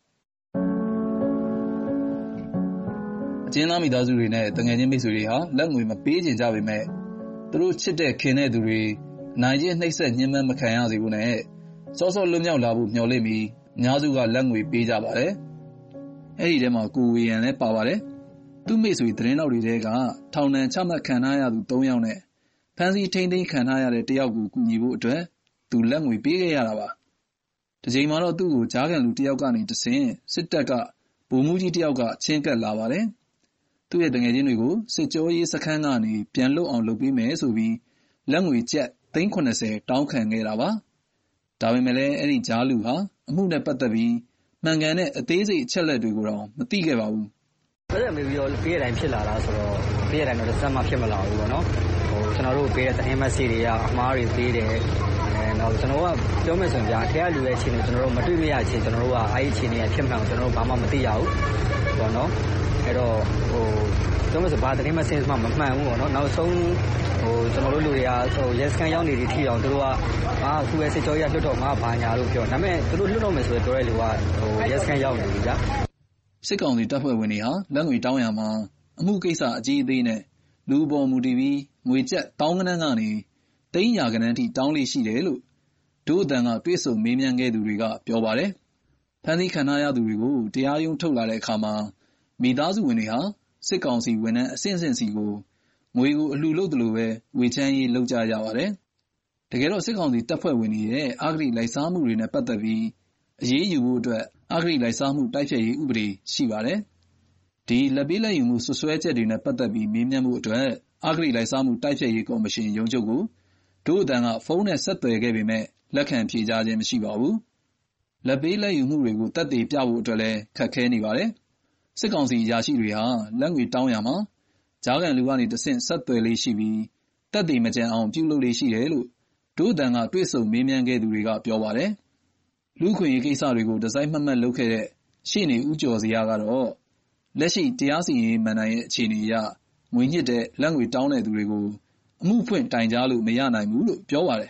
အကျဉ်းသားမိသားစုတွေနဲ့တငယ်ချင်းမိတ်ဆွေတွေဟာလက်ငွေမပေးချင်ကြပေမဲ့သူတို့ချစ်တဲ့ခင်တဲ့သူတွေအနိုင်ကျင့်နှိပ်စက်ညှဉ်းပန်းမခံရစေဖို့နဲ့စောစောလွတ်မြောက်လာဖို့မျှော်လင့်ပြီးအများစုကလက်ငွေပေးကြပါတယ်။အဲဒီထဲမှာကိုဝေယံလည်းပါပါတယ်။သူ့မိတ်ဆွေသတင်းတော်တွေထဲကထောင်ဒဏ်ချမှတ်ခံထားရသူ3ယောက်နဲ့ဖမ်းဆီးထိန်းသိမ်းခံထားရတဲ့1ယောက်ကိုကူညီဖို့အတွက်သူလက်ငွေပေးခဲ့ရတာပါ။ဒီချိန်မှာတော့သူ့ကိုကြားခံလူ1ယောက်ကနေတဆင့်စစ်တပ်ကဗိုလ်မှူးကြီး1ယောက်ကချင်းကပ်လာပါတယ်။သူ့ရဲ့တငယ်ချင်းတွေကိုစစ်ကြောရေးစခန်းကနေပြန်လွတ်အောင်လုပ်ပေးမယ်ဆိုပြီးလက်ငွေကျပ်380တောင်းခံခဲ့တာပါ။ဒါပေမဲ့လည်းအဲ့ဒီကြားလူဟာအမှုနဲ့ပတ်သက်ပြီးမှန်ကန်တဲ့အသေးစိတ်အချက်လက်တွေကိုတော့မသိခဲ့ပါဘူး။အဲ့ဒါမျိုးပြီးတော့ပေးရတိုင်းဖြစ်လာတာဆိုတော့ပေးရတိုင်းတော့စက်မှဖြစ်မလာဘူးပေါ့နော်။ကျွန်တော်တို့ပေးတဲ့သတင်းမက်ဆေ့တွေကအမှားတွေပေးတယ်နောက်ကျွန်တော်ကပြောမယ်ဆိုရင်အထက်ကလူရဲ့အခြေအနေကျွန်တော်တို့မတွေ့မရချင်းကျွန်တော်တို့ကအဲ့ဒီအခြေအနေကဖြစ်မှန်အောင်ကျွန်တော်တို့ဘာမှမသိရဘူးပေါ့နော်အဲ့တော့ပြောမယ်ဆိုဘာသတင်းမက်ဆေ့မှမမှန်ဘူးပေါ့နော်နောက်ဆုံးကျွန်တော်တို့လူတွေကရက်စကန်ရောက်နေသည့်ထိအောင်သူတို့ကသူ့ရဲ့စစ်ကြောရေးလွတ်တော့မှာဘာညာလို့ပြောဒါပေမဲ့သူတို့လွတ်တော့မယ်ဆိုတော့ပြောတဲ့လူကရက်စကန်ရောက်နေပြီဗျာစစ်ကောင်စီတပ်ဖွဲ့ဝင်တွေဟာလက်ငွေတောင်းရမှာအမှုကိစ္စအကြီးအသေးနဲ့လူပေါ်မူတည်ပြီးငွေကျပ်တောင်းကနန်းကနေသိန်းရာကနန်းထိတောင်းလေးရှိတယ်လို့ဒုအတန်ကတွေ့ဆုံမေးမြန်းခဲ့သူတွေကပြောပါတယ်။ဖမ်းဆီးခံထားရသူတွေကိုတရားရုံးထုတ်လာတဲ့အခါမှာမိသားစုဝင်တွေဟာစစ်ကောင်စီဝန်ထမ်းအဆင့်စီကိုငွေကိုအလှူလုပ်တယ်လို့ပဲဝေချမ်းရေးလုပ်ကြရပါတယ်။တကယ်တော့စစ်ကောင်စီတပ်ဖွဲ့ဝင်တွေရဲ့အဂတိလိုက်စားမှုတွေနဲ့ပတ်သက်ပြီးအရေးယူဖို့အတွက်အဂတိလိုက်စားမှုတိုက်ဖျက်ရေးဥပဒေရှိပါတယ်။ဒီလက်ပေးလက်ယူမှုဆွဆွဲချက်တွေနဲ့ပတ်သက်ပြီးမေးမြန်းမှုအတွက်အဂတိလိုက်စားမှုတိုက်ဖျက်ရေးကော်မရှင်ရုံးချုပ်ကိုဒုအတန်ကဖုန်းနဲ့ဆက်သွယ်ခဲ့ပေမဲ့လက်ခံဖြေကြားခြင်းမရှိပါဘူး။လက်ပေးလက်ယူမှုတွေကိုတက်တည်ပြဖို့အတွက်လည်းခက်ခဲနေပါတယ်။စစ်ကောင်စီအရာရှိတွေဟာလက်ငွေတောင်းရမှာကြားခံလူကနေတဆင့်ဆက်သွယ်လေးရှိပြီးတက်တည်မကြံအောင်ပြုလုပ်လေးရှိတယ်လို့ဒုအတန်ကတွေ့ဆုံမေးမြန်းခဲ့သူတွေကပြောပါတယ်။လူ့ခွင့်ရေးကိစ္စတွေကိုဒီဇိုင်းမှတ်လုပ်ခဲ့တဲ့ရှေ့နေဦးကျော်စရာကတော့လက်ရှိတရားစီရင်ရေးမဏ္ဍိုင်ရဲ့အခြေအနေအရငွေညှစ်တဲ့လက်ငွေတောင်းတဲ့သူတွေကိုအမှုဖွင့်တိုင်ကြားလို့မရနိုင်ဘူးလို့ပြောပါတယ်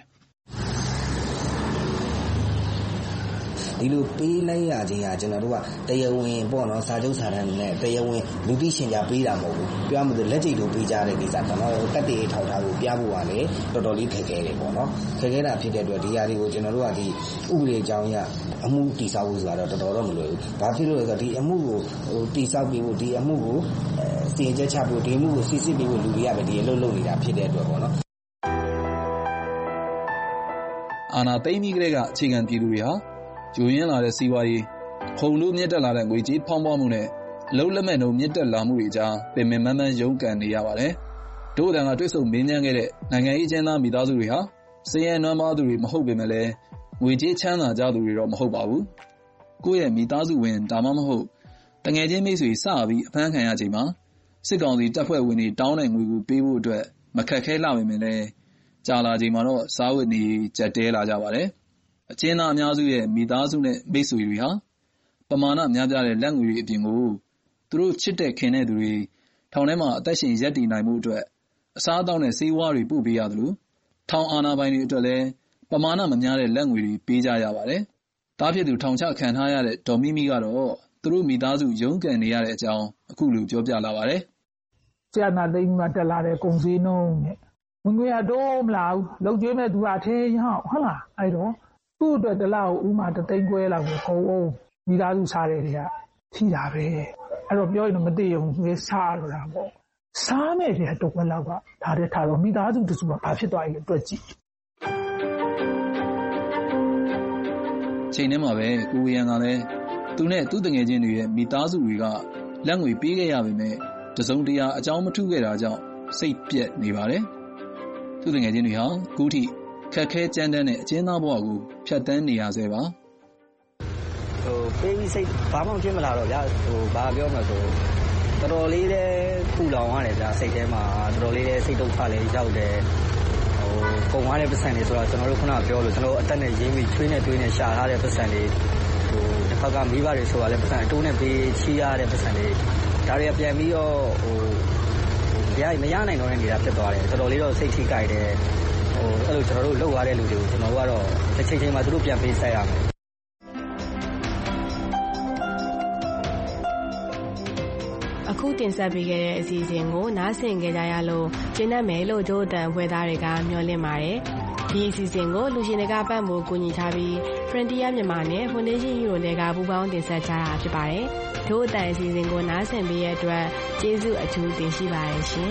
ဒီလိုပေးလိုက်ရခြင်းကကျွန်တော်တို့ကတရားဝင်ပေါ့နော်စာချုပ်စာတမ်းနဲ့တရားဝင်လူသိရှင်ကြားပေးတာမဟုတ်ဘူးပြောမှဆိုလက်ကျိတ်တို့ပေးကြတဲ့ကိစ္စကျွန်တော်တို့တက်တည်ထောက်ထားကိုပြဖို့ကလည်းတော်တော်လေးခက်ခဲတယ်ပေါ့နော်ခက်ခဲတာဖြစ်တဲ့အတွက်ဒီຢာတွေကိုကျွန်တော်တို့ကဒီဥပဒေအကြောင်းအရအမှုတည်ဆောက်ဖို့ဆိုတာတော့တော်တော်မလွယ်ဘူးဘာဖြစ်လို့လဲဆိုတော့ဒီအမှုကိုတည်ဆောက်ပြီးဖို့ဒီအမှုကိုစီရင်ချက်ချဖို့ဒီအမှုကိုစစ်စစ်ပြီးဖို့လူတွေကပဲဒီအလုပ်လုပ်နေတာဖြစ်တဲ့အတွက်ပေါ့နော်အာဏာသိမ်းပြီးကတည်းကအခြေခံပြည်သူတွေဟာယူရင်းလာတဲ့စီးပွားရေးခုံတို့မြင့်တက်လာတဲ့ငွေကြေးဖောင်းပွားမှုနဲ့အလုပ်လက်မဲ့နှုန်းမြင့်တက်လာမှုတွေကြားပင်ပင်ပန်းပန်းရုန်းကန်နေရပါတယ်။ဒို့အတန်ကတွေ့ဆုံမေးမြန်းခဲ့တဲ့နိုင်ငံရေးအကျဉ်းသားမိသားစုတွေဟာစည်ရဲနွမ်းပါးသူတွေမဟုတ်ပေမဲ့လည်းငွေကြေးချမ်းသာကြသူတွေတော့မဟုတ်ပါဘူး။ကိုယ့်ရဲ့မိသားစုဝင်ဒါမှမဟုတ်တငယ်ချင်းမိတ်ဆွေစပြီးအဖမ်းခံရချိန်မှာစစ်ကောင်စီတပ်ဖွဲ့ဝင်တွေတောင်းတဲ့ငွေကိုပေးဖို့အတွက်မခက်ခဲလာပေမဲ့လည်းကြာလာချိန်မှာတော့စားဝတ်နေကြက်တဲလာကြပါတယ်။အကျဉ်းသားအများစုရဲ့မိသားစုနဲ့မိတ်ဆွေတွေဟာပမာဏများပြားတဲ့လက်ငွေတွေအပြင်ကိုသူတို့ချစ်တဲ့ခင်တဲ့သူတွေထောင်ထဲမှာအသက်ရှင်ရပ်တည်နိုင်မှုအတွက်အစားအသောက်နဲ့ဆေးဝါးတွေပို့ပေးရသလိုထောင်အာဏာပိုင်တွေအတွက်လည်းပမာဏမများတဲ့လက်ငွေတွေပေးကြရပါတယ်။တားဖြစ်သူထောင်ချခံထားရတဲ့ဒေါ်မိမိကတော့သူတို့မိသားစုရုန်းကန်နေရတဲ့အကြောင်းအခုလိုပြောပြလာပါတယ်။ဆရာနာသိန်းမှာတက်လာတဲ့ကုန်စည်နှုန်းနဲ့ငွေရတော့မလားလောက်ကျွေးမဲ့သူကအထင်းရောက်ဟုတ်လားအဲ့တော့သူ့အတွက်တစ်လောက်ဥမာ3သိန်းခွဲလောက်ကိုကုန်အောင်မိသားစုစားတယ်တွေကထိတာပဲအဲ့တော့ပြောရင်တော့မသိအောင်ငွေစားလို့တာပေါ့စားမဲ့တဲ့တော့ဘယ်လောက်ကဒါတဲ့ထားတော့မိသားစုတစုကဘာဖြစ်သွားလဲအတွက်ကြည့်ချိန်ထဲမှာပဲကိုဝေယံကလည်းသူနဲ့သူ့တငယ်ချင်းတွေရဲ့မိသားစုတွေကလက်ငွေပေးခဲ့ရပေမဲ့တစုံတရာအကြောင်းမထူးခဲ့တာကြောင့်စိတ်ပြက်နေပါတယ်သူ့တငယ်ချင်းတွေဟာခုထိခက်ခဲကြမ်းတမ်းတဲ့အကျဉ်းသားဘဝကိုဖြတ်တန်းနေရဆဲပါပေးပြီးစိတ်ဘာမှဖြစ်မလာတော့ဗျာဘာပြောမှဆိုတော်တော်လေးလည်းပူလောင်ရတယ်ဗျာစိတ်ထဲမှာတော်တော်လေးလည်းစိတ်ဒုက္ခလည်းရောက်တယ်ပုံသွားတဲ့ပတ်စံတွေဆိုတော့ကျွန်တော်တို့ခုနကပြောလို့ကျွန်တော်အသက်နဲ့ရင်းပြီးချွေးနဲ့တွေးနဲ့ရှာထားတဲ့ပတ်စံတွေတစ်ခါကမိဘတွေဆိုတာလည်းပတ်စံအတိုးနဲ့ပေးချီးရတဲ့ပတ်စံတွေဒါတွေကပြန်ပြီးတော့မရနိုင်တော့တဲ့နေတာဖြစ်သွားတယ်တော်တော်လေးတော့စိတ်ထိကြိုက်တယ်အဲ့လိုကျွန်တော်တို့လှုပ်သွားတဲ့လူတွေကိုကျွန်တော်တို့ကတော့တစ်ချိန်ချိန်မှာသူတို့ပြန်ပေးဆက်ရမယ်အခုတင်ဆက်ပေးခဲ့တဲ့အစီအစဉ်ကိုနားဆင်ကြကြရလို့ကျေနပ်မယ်လို့ဒို့အတန်ဖွဲ့သားတွေကမျှော်လင့်ပါတယ်ဒီအစီအစဉ်ကိုလူရှင်တွေကပတ်မှုကူညီထားပြီး Frontier မြန်မာနဲ့ Foundation Euro တွေကပူးပေါင်းတင်ဆက်ကြတာဖြစ်ပါတယ်ဒို့အတန်အစီအစဉ်ကိုနားဆင်ပေးရတဲ့အတွက်ကျေးဇူးအထူးတင်ရှိပါတယ်ရှင်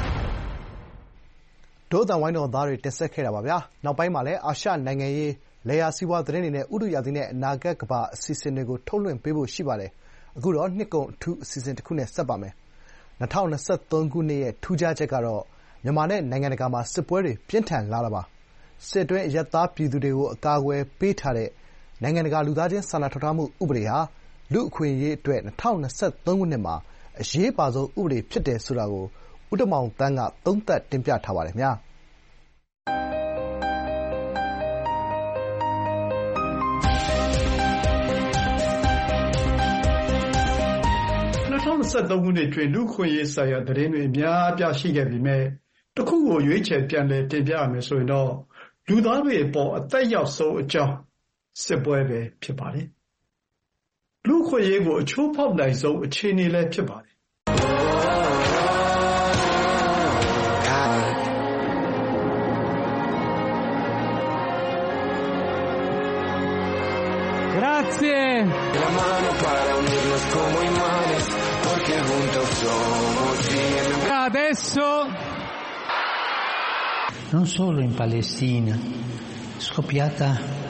ဒို့အတန်ဝိုင်းတော်သားတွေတင်ဆက်ခဲ့တာပါဗျာနောက်ပိုင်းမှာလည်းအာရှနိုင်ငံရေးလေယာစီးပွားသတင်းတွေနဲ့ဥတုရာသီနဲ့အနာဂတ်ကမ္ဘာအစီအစဉ်တွေကိုထုတ်လွှင့်ပေးဖို့ရှိပါတယ်အခုတော့နှစ်ကုန်အထူးအစီအစဉ်တစ်ခုနဲ့ဆက်ပါမယ်2023ခုနှစ်ရဲ့ထူးခြားချက်ကတော့မြန်မာနဲ့နိုင်ငံတကာမှာစစ်ပွဲတွေပြင်းထန်လာတာပါစစ်တွင်းအရပ်သားပြည်သူတွေကိုအကာအကွယ်ပေးထားတဲ့နိုင်ငံတကာလူသားချင်းစာနာထောက်ထားမှုဥပဒေဟာလူ့အခွင့်အရေးအတွက်2023ခုနှစ်မှာအရေးပါဆုံးဥပဒေဖြစ်တယ်ဆိုတာကိုဦးတမောင်သန်းကသုံးသပ်တင်ပြထားပါတယ်ခင်ဗျာ 2023ခုနှစ်တွင်လူ့အခွင့်အရေးဆိုင်ရာသတင်းတွေအများအပြားရှိခဲ့ပေမဲ့တစ်ခုကိုရွေးချယ်ပြန်လည်တင်ပြရမယ်ဆိုရင်တော့လူသားတွေအပေါ်အသက်ရောက်ဆုံးအကြောင်းစစ်ပွဲပဲဖြစ်ပါတယ်။လူ့အခွင့်အရေးကိုအချိုးဖောက်နိုင်ဆုံးအခြေအနေလည်းဖြစ်ပါတယ်။ Grazie. La mano para unirnos como imanes, porque juntos somos libres. Adesso non solo in Palestina, scoppiata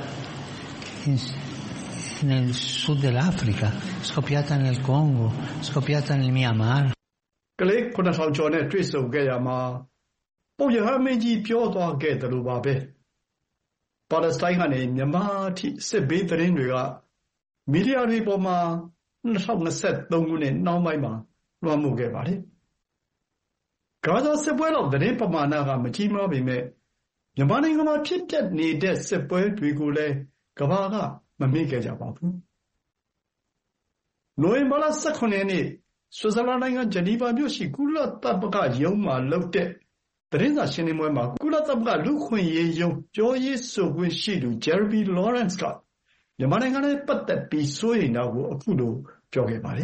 nel sud dell'Africa, scoppiata nel Congo, scoppiata nel Myanmar. ကလေး9000ကျော်နဲ့တွေ့ဆုံခဲ့ရမှာပုပ်ရဟန်းမင်းကြီးပြောသွားခဲ့တယ်လို့ပါပဲပါလက်စတိုင်းကနေမြန်မာအထိစစ်ဘေးသတင်းတွေကမီဒီယာတွေပေါ်မှာ2023ခုနှစ်နောက်ပိုင်းမှာလွှမ်းမိုးခဲ့ပါတယ်။ဂါဇာစစ်ပွဲတော့သတင်းပမာဏကမကြီးမားပေမဲ့မြန်မာနိုင်ငံမှာဖြစ်ပျက်နေတဲ့စစ်ပွဲတွေကိုလည်းကမ္ဘာကမမေ့ခဲ့ကြပါဘူး။နိုဝင်ဘာလ18ရက်နေ့ဆွစ်ဇာလန်နိုင်ငံဂျနီဗာမြို့ရှိကုလသမဂ္ဂရုံးမှာလုပ်တဲ့သတင်းစာရှင်းလင်းပွဲမှာကုလသမဂ္ဂလူ့အခွင့်အရေးရုံးပြောရေးဆိုခွင့်ရှိသူ Jeremy Lawrence ကမြန်မာနိုင်ငံနဲ့ပတ်သက်ပြီးစိုးရိမ်တာကိုအခုလိုပြောခဲ့ပါတယ်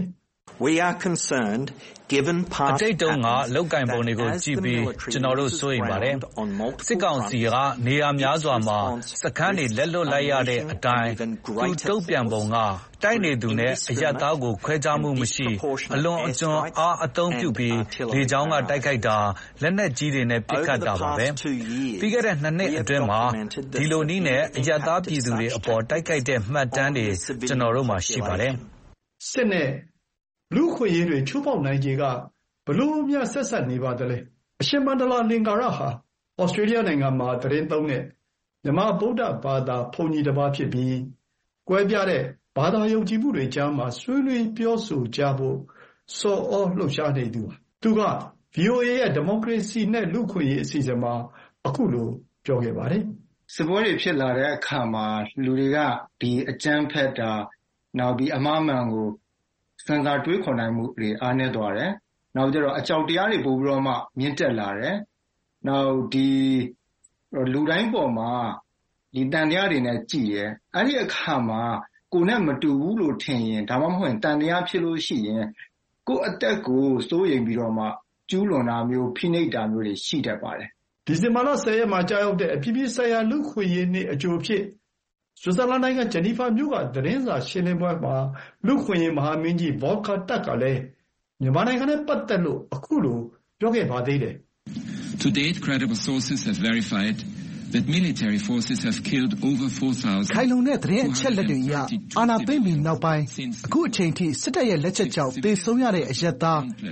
We are concerned given past အတိတ်တုန်းကလောက်ကင်ပုံတွေကိုကြည့်ပြီးကျွန်တော်တို့စိုးရိမ်ပါတယ်စစ်ကောင်စီကနေရာများစွာမှာစခန်းတွေလက်လွတ်လိုက်ရတဲ့အတိုင်းသူတုံ့ပြန်ပုံကတိုက်နေသူနဲ့အရပ်သားကိုခွဲခြားမှုမရှိအလွန်အကျွံအားအသုံးပြုပြီးလေကြောင်းကတိုက်ခိုက်တာလက်နက်ကြီးတွေနဲ့ပစ်ခတ်တာပါပဲပြီးခဲ့တဲ့2 နှစ်အတွင်းမှာဒီလိုနည်းနဲ့အရပ်သားပြည်သူတွေအပေါ်တိုက်ခိုက်တဲ့မှတ်တမ်းတွေကျွန်တော်တို့မှာရှိပါတယ်စစ်နဲ့လူခွင့်ရေးတွေချိုးဖောက်နိုင်ခြေကဘလို့များဆက်ဆက်နေပါသလဲအရှင်မန္တလာလင်္ကာရဟာဩစတြေးလျနိုင်ငံမှာသတင်းသုံးတဲ့မြန်မာဗုဒ္ဓဘာသာဘုန်းကြီးတစ်ပါးဖြစ်ပြီးကွဲပြားတဲ့ဘာသာယုံကြည်မှုတွေကြားမှာဆွေးနွေးပြောဆိုကြဖို့စော်ဩလှုပ်ရှားနေသူပါသူက VOA ရဲ့ဒီမိုကရေစီနဲ့လူခွင့်ရေးအစီအစဉ်မှာအခုလိုပြောခဲ့ပါတယ်စစ်ပွဲတွေဖြစ်လာတဲ့အခါမှာလူတွေကဒီအကြမ်းဖက်တာနောက်ပြီးအမှားမှန်ကိုစံစာတွေးခေါ်နိုင်မှုတွေအားနည်းသွားတယ်။နောက်ကျတော့အကြောက်တရားတွေပို့ပြီးတော့မှမြင့်တက်လာတယ်။နောက်ဒီလူတိုင်းပေါ်မှာဒီတန်တရားတွေနဲ့ကြည်ရဲ့အဲ့ဒီအခါမှာကိုယ်နဲ့မတူဘူးလို့ထင်ရင်ဒါမှမဟုတ်တန်တရားဖြစ်လို့ရှိရင်ကိုယ်အသက်ကိုစိုးရိမ်ပြီးတော့မှကျူးလွန်တာမျိုးဖိနှိပ်တာမျိုးတွေရှိတတ်ပါတယ်။ဒီဇင်ဘာလ 10 ရက်မှာကြာရောက်တဲ့အပြည်ပြည်ဆိုင်ရာလူခွင့်ရေးနေ့အကြိုဖြစ်ဆွစ်ဇာလန်နိုင်ငံဂျနီဗာမြို့ကသတင်းစာရှင်းလင်းပွဲမှာလူခွင့်ရေးမဟာမင်းကြီးဗော်ကာတက်ကလည်းမြန်မာနိုင်ငံနဲ့ပတ်သက်လို့အခုလိုပြောခဲ့ပါသေးတယ်။ To date, credible sources have verified that military forces have killed over 4,000. ခိုင်လုံတဲ့သတင်းအချက်လက်တွေအရအာဏာသိမ်းပြီးနောက်ပိုင်းအခုအချိန်ထိစစ်တပ်ရဲ့လက်ချက်ကြောင့်သေဆုံးရတဲ့အရပ်သား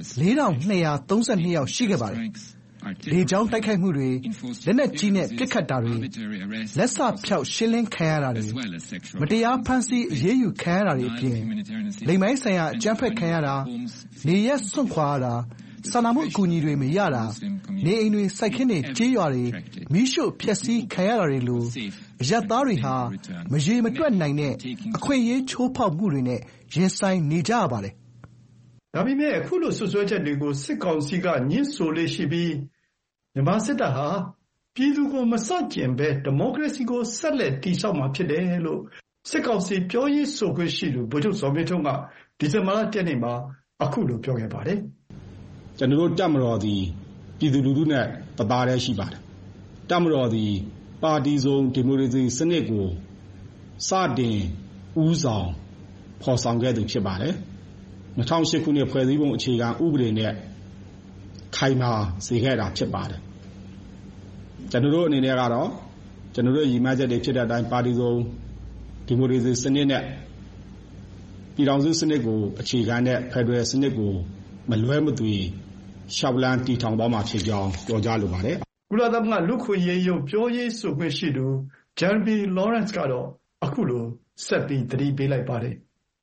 4,232 ယောက်ရှိခဲ့ပါတယ်။လေကြောင်းတိုက်ခိုက်မှုတွေလက်နက်ကြီးနဲ့ပစ်ခတ်တာတွေလက်စဖျောက်ရှင်းလင်းခံရတာတွေမတရားဖမ်းဆီးအရေးယူခံရတာတွေအပြင်လိမ်မိုင်းဆိုင်ရာအကြမ်းဖက်ခံရတာနေရက်စွန့်ခွာရတာစာနာမှုအကူအညီတွေမရတာနေအိမ်တွေစိုက်ခင်းတွေကြေးရွာတွေမီးရှို့ဖျက်ဆီးခံရတာတွေလိုအရပ်သားတွေဟာမရေမတွက်နိုင်တဲ့အခွင့်အရေးချိုးဖောက်မှုတွေနဲ့ရင်ဆိုင်နေကြရပါတယ်။ဒါပေမဲ့အခုလိုဆွဆွဲချက်တွေကိုစစ်ကောင်စီကညှင်းဆိုလေးရှိပြီးမြန်မာစစ်တပ်ဟာပြည်သူကိုမဆန့်ကျင်ဘဲဒီမိုကရေစီကိုဆက်လက်တည်ဆောက်မှာဖြစ်တယ်လို့စစ်ကောင်စီပြောရေးဆိုခွင့်ရှိသူဗိုလ်ချုပ်ဇော်မင်းထွန်းကဒီဇင်ဘာလ 1 ရက်နေ့မှာအခုလိုပြောခဲ့ပါတယ်။ကျွန်တော်တို့တပ်မတော်သည်ပြည်သူလူထုနဲ့တသားတည်းရှိပါတယ်။တပ်မတော်သည်ပါတီစုံဒီမိုကရေစီစနစ်ကိုစတင်ဦးဆောင်ဖော်ဆောင်ခဲ့သူဖြစ်ပါတယ်။2008 ခုနှစ်ဖွဲ့စည်းပုံအခြေခံဥပဒေနဲ့ခိုင်မာစေခဲ့တာဖြစ်ပါတယ်။ကျွန်တော်တို့အနေနဲ့ကတော့ကျွန်တော်တို့ရည်မှန်းချက်တွေဖြစ်တဲ့အတိုင်းပါတီစုံဒီမိုကရေစီစနစ်နဲ့ပြည်ထောင်စုစနစ်ကိုအခြေခံတဲ့ဖက်ဒရယ်စနစ်ကိုမလွဲမသွေရှောက်လန်းတည်ထောင်သွားမှာဖြစ်ကြောင်းပြောကြားလိုပါတယ်။ကုလသမဂ္ဂလူခွင့်ရေးရုံးပြောရေးဆိုခွင့်ရှိသူဂျန်ဘီလော်ရန့်စ်ကတော့အခုလိုဆက်ပြီးသတိပေးလိုက်ပါတယ်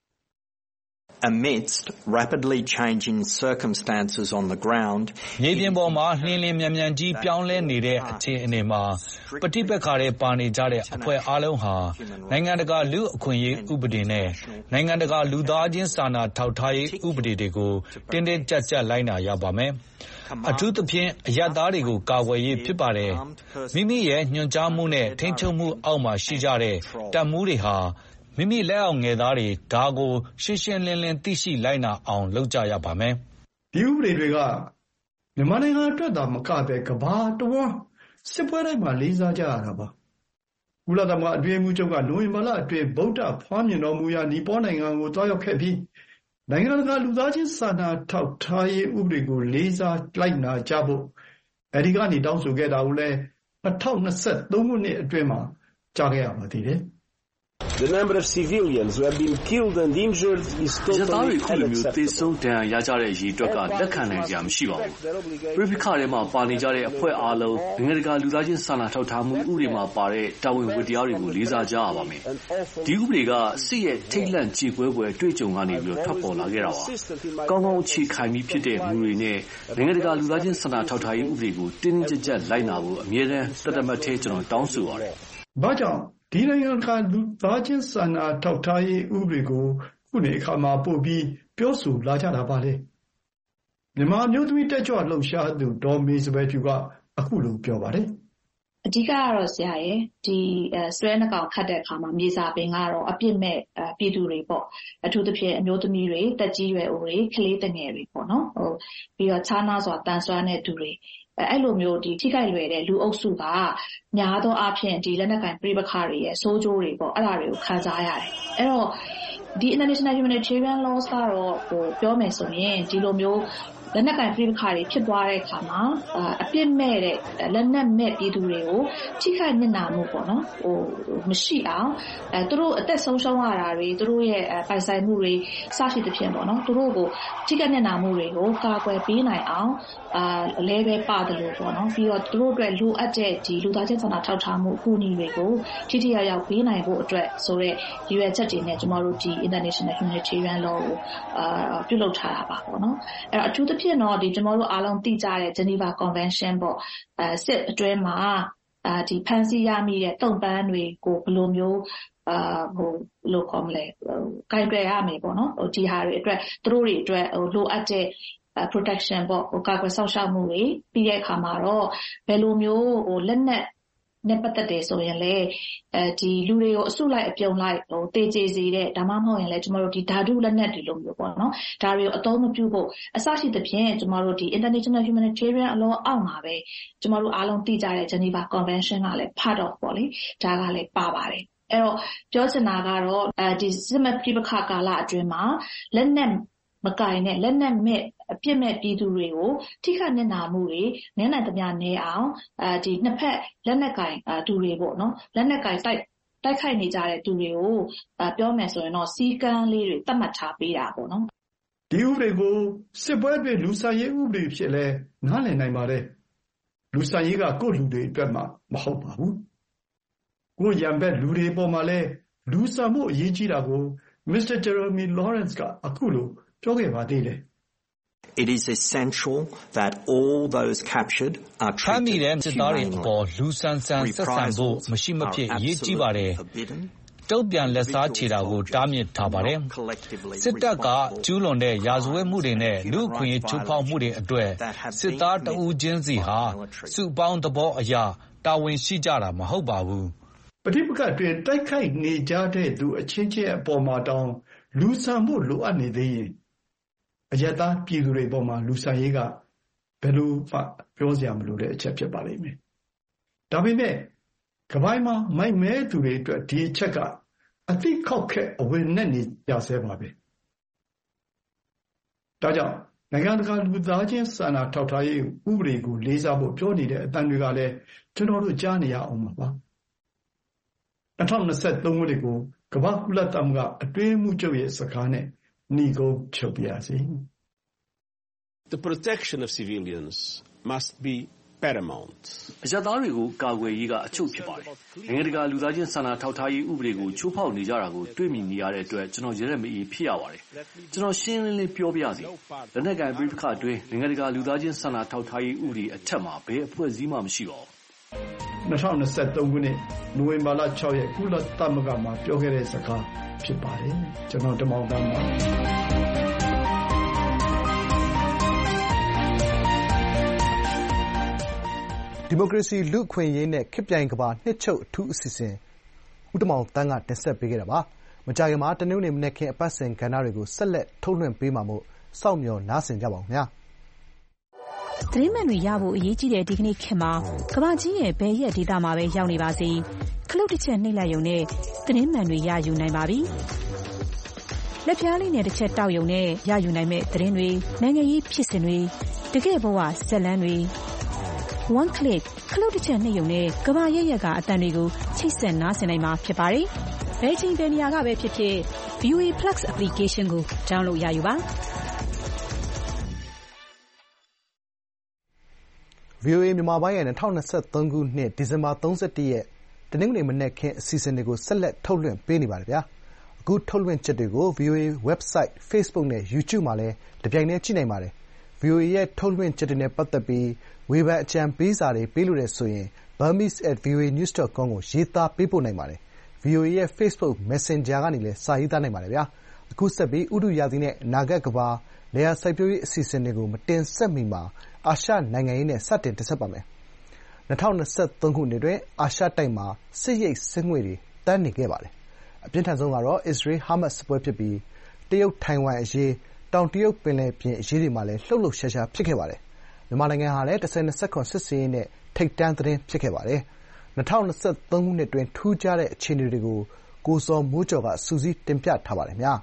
Amidst rapidly changing circumstances on the ground မြေပြင်ပေါ်မှာနှင်းလင်းမြန်မြန်ကြီးပြောင်းလဲနေတဲ့အခြေအနေမှာပဋိပက္ခတွေပါနေကြတဲ့အဖွဲ့အလုံးဟာနိုင်ငံတကာလူအခွင့်အရေးဥပဒေနဲ့နိုင်ငံတကာလူသားချင်းစာနာထောက်ထားရေးဥပဒေတွေကိုတင်းတင်းကြပ်ကြပ်လိုက်နာရပါမယ်အထူးသဖြင့်အရပ်သားတွေကိုကာကွယ်ရေးဖြစ်ပါတယ်မိမိရဲ့ညွှန်ကြားမှုနဲ့ထိန်းချုပ်မှုအောက်မှာရှိကြတဲ့တပ်မှူးတွေဟာမိမိလက်အောက်ငယ်သားတွေဒါကိုရှင်းရှင်းလင်းလင်းသိရှိလိုက်နာအောင်လုပ်ကြရပါမယ်။ဒီဥပဒေတွေကမြန်မာနိုင်ငံအတွက်သာမကဘဲကမ္ဘာတဝန်းစစ်ပွဲတိုင်းမှာလေးစားကြရတာပါ။ကုလသမဂ္ဂအတွင်းရေးမှူးချုပ်ကနိုဝင်ဘာလအတွင်းဗုဒ္ဓဖွားမြင်တော်မူရာနီပေါနိုင်ငံကိုတွားရောက်ခဲ့ပြီးနိုင်ငံတကာလူသားချင်းစာနာထောက်ထားရေးဥပဒေကိုလေးစားလိုက်နာကြဖို့အဲဒီကနေတောင်းဆိုခဲ့တာကိုလည်း2023 ခုနှစ်အတွင်းမှာကြားခဲ့ရပါသေးတယ် The number of civilians who have been killed and injured is totally unacceptable. သေဆုံးဒဏ်ရာရကြတဲ့ရေတွက်ကလက်ခံနိုင်ကြမရှိပါဘူး။ပြည်ပခါထဲမှာပါနေကြတဲ့အဖွဲ့အားလုံးနိုင်ငံတကာလူသားချင်းစာနာထောက်ထားမှုဥပဒေမှာပါတဲ့တာဝန်ဝတ္တရားတွေကိုလေးစားကြရပါမယ်။ဒီဥပဒေကစစ်ရဲ့ထိတ်လန့်ကြေကွဲပွဲတွေ့ကြုံကနေပြီးထွက်ပေါ်လာခဲ့တာပါ။ကောင်းကောင်းအခြေခံပြီးဖြစ်တဲ့မူတွေနဲ့နိုင်ငံတကာလူသားချင်းစာနာထောက်ထားရေးဥပဒေကိုတင်းတင်းကြပ်ကြပ်လိုက်နာဖို့အမြဲတမ်းတတ်မှတ်ထဲကျွန်တော်တောင်းဆိုပါတယ်။ဘာကြောင့်ဒီနိုင်ငံကလူသားချင်းစာနာထောက်ထားရေးဥပဒေကိုခုနေအခါမှာပို့ပြီးပြောဆိုလာကြတာပါလေမြန်မာမျိုးသမီးတက်ကြွလှုပ်ရှားသူဒေါ်မေစပယ်ဖြူကအခုလိုပြောပါတယ်အဓိကကတော့ဆရာရဲ့ဒီဆွဲနှကောင်ခတ်တဲ့အခါမှာမြေစာပင်ကတော့အပြစ်မဲ့ပြည်သူတွေပေါ့အထူးသဖြင့်အမျိုးသမီးတွေတက်ကြီးရွယ်အိုတွေကလေးတငယ်တွေပေါ့နော်ပြီးတော့ခြားနားစွာတန်ဆွမ်းတဲ့သူတွေအဲ့လိုမျိုးဒီထိခိုက်လွယ်တဲ့လူအုပ်စုကများသောအားဖြင့်ဒီလက်နက်ကင်ပြိပခါတွေရဲ့ဆိုးကျိုးတွေပေါ့အဲ့ဒါတွေကိုခံစားရတယ်အဲ့တော့ဒီ international humanitarian laws ကတော့ပြောမယ်ဆိုရင်ဒီလိုမျိုးလက်နက်ကင်ပြိပခါတွေဖြစ်သွားတဲ့အခါမှာအပြစ်မဲ့တဲ့လက်နက်မဲ့ပြည်သူတွေကိုထိခိုက်နစ်နာမှုပေါ့နော်မရှိအောင်သူတို့အသက်ဆုံးရှုံးရတာတွေသူတို့ရဲ့ပိုင်ဆိုင်မှုတွေစရှိသဖြင့်ပေါ့နော်သူတို့ကိုထိခိုက်နစ်နာမှုတွေကိုကာကွယ်ပေးနိုင်အောင်အလဲပဲပါတယ်လို့ပေါ့နော်ပြီးတော့သူတို့အတွက်လိုအပ်တဲ့ဒီလူသားချင်းစာနာထောက်ထားမှုအကူအညီတွေကိုထိထိရောက်ရောက်ပေးနိုင်ဖို့အတွက်ဆိုတဲ့ရည်ရွယ်ချက်တွေနဲ့ကျွန်တော်တို့ဒီ international humanitarian law ကိုပြုလုပ်ထားတာပါပေါ့နော်အဲ့တော့အထူးသဖြင့်တော့ဒီကျွန်တော်တို့အားလုံးသိကြတဲ့ Geneva Convention ပေါ့စစ်အတွင်းမှာဒီဖန်ဆီးရမိတဲ့တုံ့ပန်းတွေကိုဘယ်လိုမျိုးလို့ခေါ်မလဲကိုင်တွယ်ရမယ်ပေါ့နော်ဒီဟာတွေအတွက်သူတို့တွေအတွက်လိုအပ်တဲ့protection ပေါ့ကာကွယ်စောင့်ရှောက်မှုတွေပြီးတဲ့အခါမှာတော့ဘယ်လိုမျိုးလက်နက်နဲ့ပတ်သက်တယ်ဆိုရင်လေဒီလူတွေကိုအစုလိုက်အပြုံလိုက်တေကျေစေတဲ့ဒါမှမဟုတ်ရင်လည်းကျွန်တော်တို့ဒီဓာတုလက်နက်တွေလိုမျိုးပေါ့နော်ဒါတွေကိုအသုံးမပြုဖို့အစရှိသဖြင့်ကျွန်တော်တို့ဒီ international humanitarian law အောက်မှာပဲကျွန်တော်တို့အားလုံးသိကြတဲ့ Geneva Convention ကလည်း part of ပေါ့လေဒါကလည်းပါပါတယ်အဲ့တော့ပြောချင်တာကတော့ဒီစစ်မဲ့ပြိပခါကာလအတွင်းမှာလက်နက်မကင်နဲ့လက်နက်မဲ့အပြစ်မဲ့ပြည်သူတွေကိုထိခိုက်နစ်နာမှုတွေနည်းနိုင်သမျှနည်းအောင်ဒီနှစ်ဖက်လက်နက်ကင်သူတွေပေါ့နော်လက်နက်ကင်တိုက်ခိုက်နေကြတဲ့သူတွေကိုပြောမယ်ဆိုရင်တော့စီကံလေးတွေသတ်မှတ်ထားပေးတာပေါ့နော်ဒီဥပဒေကိုစစ်ပွဲတွေလူဆိုင်ရေးဥပဒေဖြစ်လဲနားလည်နိုင်ပါတယ်လူဆိုင်ရေးကကိုယ့်လူတွေအတွက်မှမဟုတ်ပါဘူးကိုယ့်ရံဘက်လူတွေပေါ်မှာလဲလူဆိုင်မှုအရေးကြီးတာကို Mr. Jeremy Lawrence ကအခုလိုပြောခဲ့ပါသေးတယ် It is essential that all those captured are treated ဖမ်းမိတဲ့စစ်သားတွေအပေါ်လူဆန်ဆန်ဆက်ဆံဖို့မရှိမဖြစ်အရေးကြီးပါတယ်တုတ်ပြန်လက်စားချေတာကိုတားမြစ်ထားပါတယ်စစ်တပ်ကကျူးလွန်တဲ့ရာဇဝတ်မှုတွေနဲ့လူ့အခွင့်အရေးချိုးဖောက်မှုတွေအတွက်စစ်သားတဦးချင်းစီဟာစုပေါင်းသဘောအရတာဝန်ရှိကြတာမဟုတ်ပါဘူးပဋိပက္ခတွင်တိုက်ခိုက်နေကြတဲ့သူအချင်းချင်းအပေါ်မှာတောင်းလူဆန်မှုလိုအပ်နေသေးရင်အယက်သားပြည်သူတွေပေါ်မှာလူဆိုင်ရေးကဘယ်လိုမှပြောစရာမလိုတဲ့အချက်ဖြစ်ပါလိမ့်မယ်။ဒါပေမဲ့ကပိုင်းမှာမိုက်မဲသူတွေအတွက်ဒီအချက်ကအသိခောက်ခက်အဝင်နဲ့နေကြဆဲပါပဲ။ဒါကြောင့်နိုင်ငံတကာလူသားချင်းစာနာထောက်ထားရေးဥပဒေကိုလေးစားဖို့ပြောနေတဲ့အတန်တွေကလည်းကျွန်တော်တို့ကြားနေရအောင်ပါ။2023ခုနှစ်ကိုကမ္ဘာကုလသမဂ္ဂအတွင်းမှုချုပ်ရဲ့စကားနဲ့ The protection of civilians must be paramount. အရပ်သားတွေကိုကာကွယ်ရေးကအချုပ်ဖြစ်ပါတယ်။နိုင်ငံတကာလူသားချင်းစာနာထောက်ထားရေးဥပဒေကိုချိုးဖောက်နေကြတာကိုတွေ့မြင်နေရတဲ့အတွက်ကျွန်တော်ရဲရဲမအေးဖြစ်ရပါတယ်။ကျွန်တော်ရှင်းလင်းလင်းပြောပြရစီ။လက်နက်ကိုင်ပြိပခါအတွင်းနိုင်ငံတကာလူသားချင်းစာနာထောက်ထားရေးဥပဒေအထက်မှာဘယ်အဖွဲ့အစည်းမှမရှိပါဘူး။2023ခုနှစ်နိုဝင်ဘာလ6ရက်ကုလသမဂ္ဂမှာပြောခဲ့တဲ့စကားဖြစ်ပါတယ်ကျွန်တော်တမောင်တန်းပါဒီမိုကရေစီလူ့အခွင့်အရေးနဲ့ခေတ်ပြိုင်ကမ္ဘာနှစ်ချုပ်အထူးအစီအစဉ်ဦးတမောင်တန်းကတင်ဆက်ပေးခဲ့တာပါမကြာခင်မှာတနင်္ဂနွေမနက်ခင်းအပတ်စဉ်ကဏ္ဍတွေကိုဆက်လက်ထုတ်လွှင့်ပေးမှာမို့စောင့်မျှော်နားဆင်ကြပါဦးခင်ဗျာသတင်းမှန်တွေရဖို့အရေးကြီးတဲ့ဒီကနေ့ခေတ်မှာကမ္ဘာကြီးရဲ့ဘယ်ရက်ဒေသမှာပဲရောက်နေပါစေခလုတ်တစ်ချက်နှိပ်လိုက်ရုံနဲ့သတင်းမှန်တွေရယူနိုင်ပါပြီ။လက်ပြားလေးနဲ့တစ်ချက်တောက်ရုံနဲ့ရယူနိုင်မဲ့သတင်းတွေနိုင်ငံရေးဖြစ်စဉ်တွေတကယ့်ဘဝဇာတ်လမ်းတွေ one click ခလုတ်တစ်ချက်နှိပ်ရုံနဲ့ကမ္ဘာရဲ့ရက်ကအတန်တွေကိုချိတ်ဆက်နားဆင်နိုင်မှာဖြစ်ပါတယ်။ဘယ်ချိန်ဘယ်နေရာကပဲဖြစ်ဖြစ် VOA Plus application ကို download ရယူပါ VOA မြန်မာပိုင်းရဲ့2023ခုနှစ်ဒီဇင်ဘာ31ရက်တနင်္ဂနွေမနက်ခင်းအစီအစဉ်တွေကိုဆက်လက်ထုတ်လွှင့်ပေးနေပါတယ်ဗျာ။အခုထုတ်လွှင့်ချက်တွေကို VOA website, Facebook နဲ့ YouTube မှာလည်းတပြိုင်တည်းကြည့်နိုင်ပါတယ်။ VOA ရဲ့ထုတ်လွှင့်ချက်တွေနဲ့ပတ်သက်ပြီးဝေဖန်အကြံပေးစာတွေပေးလို့ရဆိုရင် burmese@voanews.com ကိုရေးသားပေးပို့နိုင်ပါတယ်။ VOA ရဲ့ Facebook Messenger ကနေလည်းစာရေးသားနိုင်ပါတယ်ဗျာ။အခုဆက်ပြီးဥတုရာသီနဲ့အနာဂတ်ကမ္ဘာလယ်ယာစိုက်ပျိုးရေးအစီအစဉ်တွေကိုမတင်ဆက်မီမှာအာရှနိုင်ငံရေးနဲ့စတင်တင်ဆက်ပါမယ်။ 2023 ခုနှစ်အတွင်းအာရှတိုက်မှာစစ်ရိပ်စစ်ငွေ့တွေသန်းနေခဲ့ပါတယ်။အပြင်းထန်ဆုံးကတော့အစ္စရေး-ဟာမတ်စ်စစ်ပွဲဖြစ်ပြီးတရုတ်-ထိုင်ဝမ်အရေး၊တောင်တရုတ်ပင်လယ်ပြင်အရေးတွေမှာလည်းလှုပ်လှုပ်ရှားရှားဖြစ်ခဲ့ပါတယ်။မြန်မာနိုင်ငံဟာလည်း1027စစ်ဆင်ရေးနဲ့ထိပ်တန်းသတင်းဖြစ်ခဲ့ပါတယ်။2023ခုနှစ်အတွင်းထူးခြားတဲ့အခြေအနေတွေကိုကိုဇော်မိုးကျော်ကစုစည်းတင်ပြထားပါတယ်။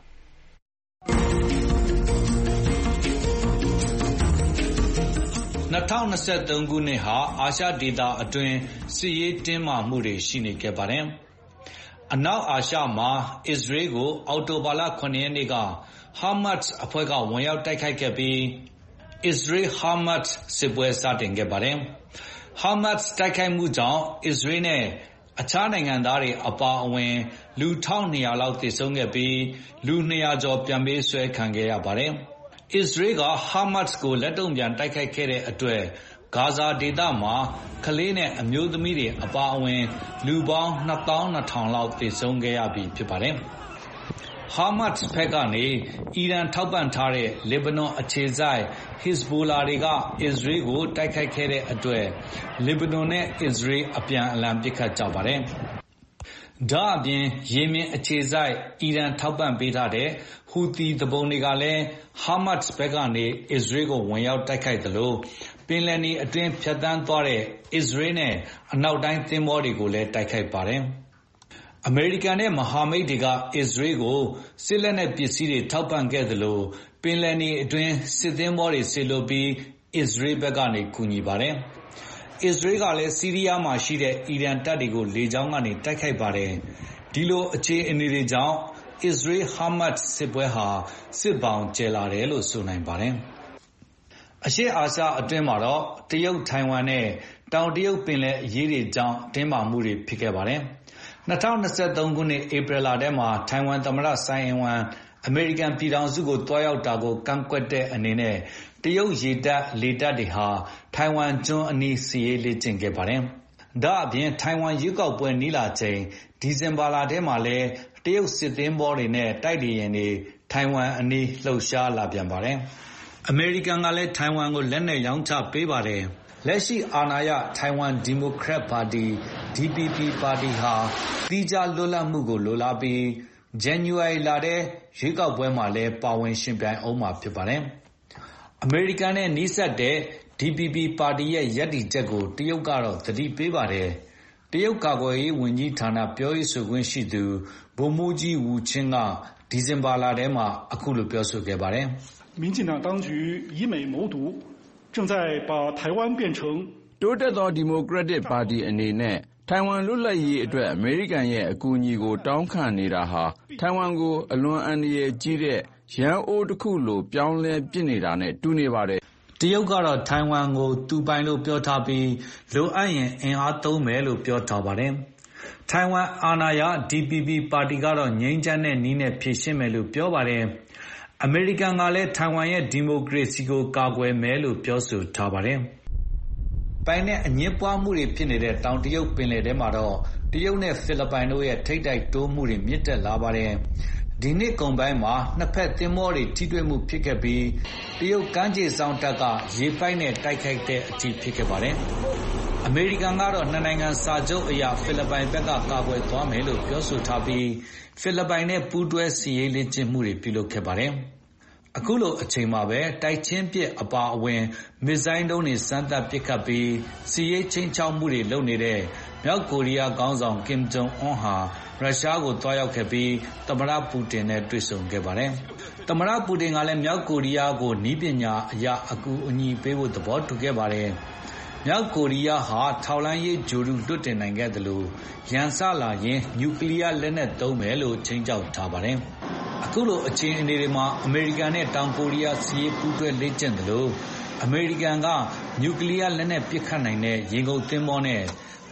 2023ခုနှစ်ဟာအာရှဒေသအတွင်းစစ်ရေးတင်းမာမှုတွေရှိနေခဲ့ပါတယ်။အနောက်အာရှမှာအစ္စရေးကိုအောက်တိုဘာလ9 ရက်နေ့ကဟာမတ်စ်အဖွဲ့ကဝင်ရောက်တိုက်ခိုက်ခဲ့ပြီးအစ္စရေး-ဟာမတ်စ်စစ်ပွဲစတင်ခဲ့ပါတယ်။ဟာမတ်စ်တိုက်ခိုက်မှုကြောင့်အစ္စရေးနဲ့အခြားနိုင်ငံသားတွေအပါအဝင်လူ1200လောက်သေဆုံးခဲ့ပြီးလူ200ကျော်ပြန်ပေးဆွဲခံခဲ့ရပါတယ်။အစ္စရေးကဟာမတ်စ်ကိုလက်တုံ့ပြန်တိုက်ခိုက်ခဲ့တဲ့အတွက်ဂါဇာဒေသမှာကလေးနဲ့အမျိုးသမီးတွေအပါအဝင်လူပေါင်း22,000လောက်သေဆုံးခဲ့ရပြီဖြစ်ပါတယ်။ဟာမတ်စ်ဘက်ကနေအီရန်ထောက်ပံ့ထားတဲ့လက်ဘနွန်အခြေစိုက်ဟစ်ဇ်ဘိုလာတွေကအစ္စရေးကိုတိုက်ခိုက်ခဲ့တဲ့အတွက်လက်ဘနွန်နဲ့အစ္စရေးအပြန်အလှန်ပစ်ခတ်ကြပါတယ်။ဒါ့အပြင်ယေမင်အခြေစိုက်အီရန်ထောက်ပံ့ပေးထားတဲ့ဟူသီသူပုန်တွေကလည်းဟာမတ်စ်ဘက်ကနေအစ္စရေးကိုဝင်ရောက်တိုက်ခိုက်သလိုပင်လယ်နီအတွင်းဖြတ်သန်းသွားတဲ့အစ္စရေးနဲ့အနောက်တိုင်းသင်္ဘောတွေကိုလည်းတိုက်ခိုက်ပါတယ်။အမေရိကန်နဲ့မဟာမိတ်တွေကအစ္စရေးကိုစစ်လက်နက်ပစ္စည်းတွေထောက်ပံ့ခဲ့သလိုပင်လယ်နီအတွင်းစစ်သင်္ဘောတွေစေလွှတ်ပြီးအစ္စရေးဘက်ကနေကူညီပါတယ်။အစ္စရေးကလည်းဆီးရီးယားမှာရှိတဲ့အီရန်တပ်တွေကိုလေကြောင်းကနေတိုက်ခိုက်ပါတယ်။ဒီလိုအခြေအနေတွေကြောင့်အစ္စရေး-ဟာမတ်စ်စစ်ပွဲဟာစစ်ဘောင်ကျယ်လာတယ်လို့ဆိုနိုင်ပါတယ်။အရှေ့အာရှအတွင်းမှာတော့တရုတ်-ထိုင်ဝမ်နဲ့တောင်တရုတ်ပင်လယ်အရေးတွေကြောင့်တင်းမာမှုတွေဖြစ်ခဲ့ပါတယ်။2023ခုနှစ်ဧပြီလထဲမှာထိုင်ဝမ်သမ္မတဆိုင်အင်ဝမ်အမေရိကန်ပြည်ထောင်စုကိုတွားရောက်တာကိုကန့်ကွက်တဲ့အနေနဲ့တရုတ်ရေတပ်လေတပ်တွေဟာထိုင်ဝမ်ကျွန်းအနီးစစ်ရေးလေ့ကျင့်ခဲ့ပါတယ်။ဒါ့အပြင်ထိုင်ဝမ်ရွေးကောက်ပွဲနီးလာချိန်ဒီဇင်ဘာလထဲမှာလည်းတရုတ်စစ်သင်္ဘောတွေနဲ့တိုက်လေယာဉ်တွေထိုင်ဝမ်အနီးလှုပ်ရှားလာပြန်ပါတယ်။အမေရိကန်ကလည်းထိုင်ဝမ်ကိုလက်နက်ရောင်းချပေးပါတယ်။လက်ရှိအာဏာရထိုင်ဝမ်ဒီမိုကရက်ပါတီ DPP ပါတီဟာသီးခြားလွတ်လပ်မှုကိုလိုလားပြီးဇန်နဝါရီလထဲရွေးကောက်ပွဲမှာလည်းပါဝင်ယှဉ်ပြိုင်ဦးမှာဖြစ်ပါတယ်။အမေရိကန်နဲ့နီးစပ်တဲ့ DPP ပါတီရဲ့ရပ်တည်ချက်ကိုတရုတ်ကတော့သတိပေးပါတယ်။တရုတ်ကာကွယ်ရေးဝန်ကြီးဌာနပြောရေးဆိုခွင့်ရှိသူဗိုလ်မှူးကြီးဝူချင်းကဒီဇင်ဘာလထဲမှာအခုလိုပြောဆိုခဲ့ပါတယ်။民进党当局以美谋独，正在把台湾变成တိုးတက်သောဒီမိုကရက်တစ်ပါတီအနေနဲ့ထိုင်ဝမ်လွတ်လပ်ရေးအတွက်အမေရိကန်ရဲ့အကူအညီကိုတောင်းခံနေတာဟာထိုင်ဝမ်ကိုအလွန်အန္တရာယ်ကြီးတဲ့ရန်အိုးတစ်ခုလိုပြောင်းလဲပစ်နေတာနဲ့တူနေပါတယ်။တရုတ်ကတော့ထိုင်ဝမ်ကိုသူပိုင်လို့ပြောထားပြီးလိုအပ်ရင်အင်အားသုံးမယ်လို့ပြောထားပါတယ်။ထိုင်ဝမ်အာဏာရ DPP ပါတီကတော့ငြိမ်းချမ်းတဲ့နည်းနဲ့ဖြေရှင်းမယ်လို့ပြောပါတယ်။အမေရိကန်ကလည်းထိုင်ဝမ်ရဲ့ဒီမိုကရေစီကိုကာကွယ်မယ်လို့ပြောဆိုထားပါတယ်။ပိုင်နဲ့အငြင်းပွားမှုတွေဖြစ်နေတဲ့တောင်တရုတ်ပင်လယ်ထဲမှာတော့တရုတ်နဲ့ဖိလစ်ပိုင်တို့ရဲ့ထိပ်တိုက်တိုးမှုတွေမြင့်တက်လာပါတယ်။ဒီနှစ်ကုန်ပိုင်းမှာနှစ်ဖက်သင်္ဘောတွေထိတွေ့မှုဖြစ်ခဲ့ပြီးတရုတ်ကမ်းခြေစောင့်တပ်ကရေပိုက်နဲ့တိုက်ခိုက်တဲ့အထိဖြစ်ခဲ့ပါတယ်။အမေရိကန်ကတော့နှစ်နိုင်ငံစာချုပ်အရဖိလစ်ပိုင်ဘက်ကကာကွယ်သွားမယ်လို့ပြောဆိုထားပြီးဖိလစ်ပိုင်နဲ့ပူးတွဲစစ်ရေးလေ့ကျင့်မှုတွေပြုလုပ်ခဲ့ပါတယ်။အခုလိုအချိန်မှာပဲတိုက်ချင်းပစ်အပါအဝင်မစ်ဇိုင်းဒုံးတွေစမ်းသပ်ပစ်ခတ်ပြီးစစ်ရေးချင်းချောက်မှုတွေလုပ်နေတဲ့မြောက်ကိုရီးယားခေါင်းဆောင်ကင်ဂျုံအွန်းဟာရုရှားကိုတွားရောက်ခဲ့ပြီးသမ္မတပူတင်နဲ့တွေ့ဆုံခဲ့ပါတယ်။သမ္မတပူတင်ကလည်းမြောက်ကိုရီးယားကိုနည်းပညာအရအကူအညီပေးဖို့သဘောတူခဲ့ပါတယ်။မြောက်ကိုရီးယားဟာထောက်လှမ်းရေးဂျိုရုလွတ်တင်နိုင်ခဲ့တယ်လို့ရန်စလာရင်နျူကလ িয়ার လက်နက်သုံးမယ်လို့ချိန်ချောက်ထားပါတယ်။အခုလိုအခြေအနေတွေမှာအမေရိကန်နဲ့တောင်ကိုရီးယားစစ်ရေးပူးတွဲလေ့ကျင့်တယ်လို့အမေရိကန်ကနျူကလ িয়ার လက်နက်ပစ်ခတ်နိုင်တဲ့ရေငုပ်သင်္ဘောနဲ့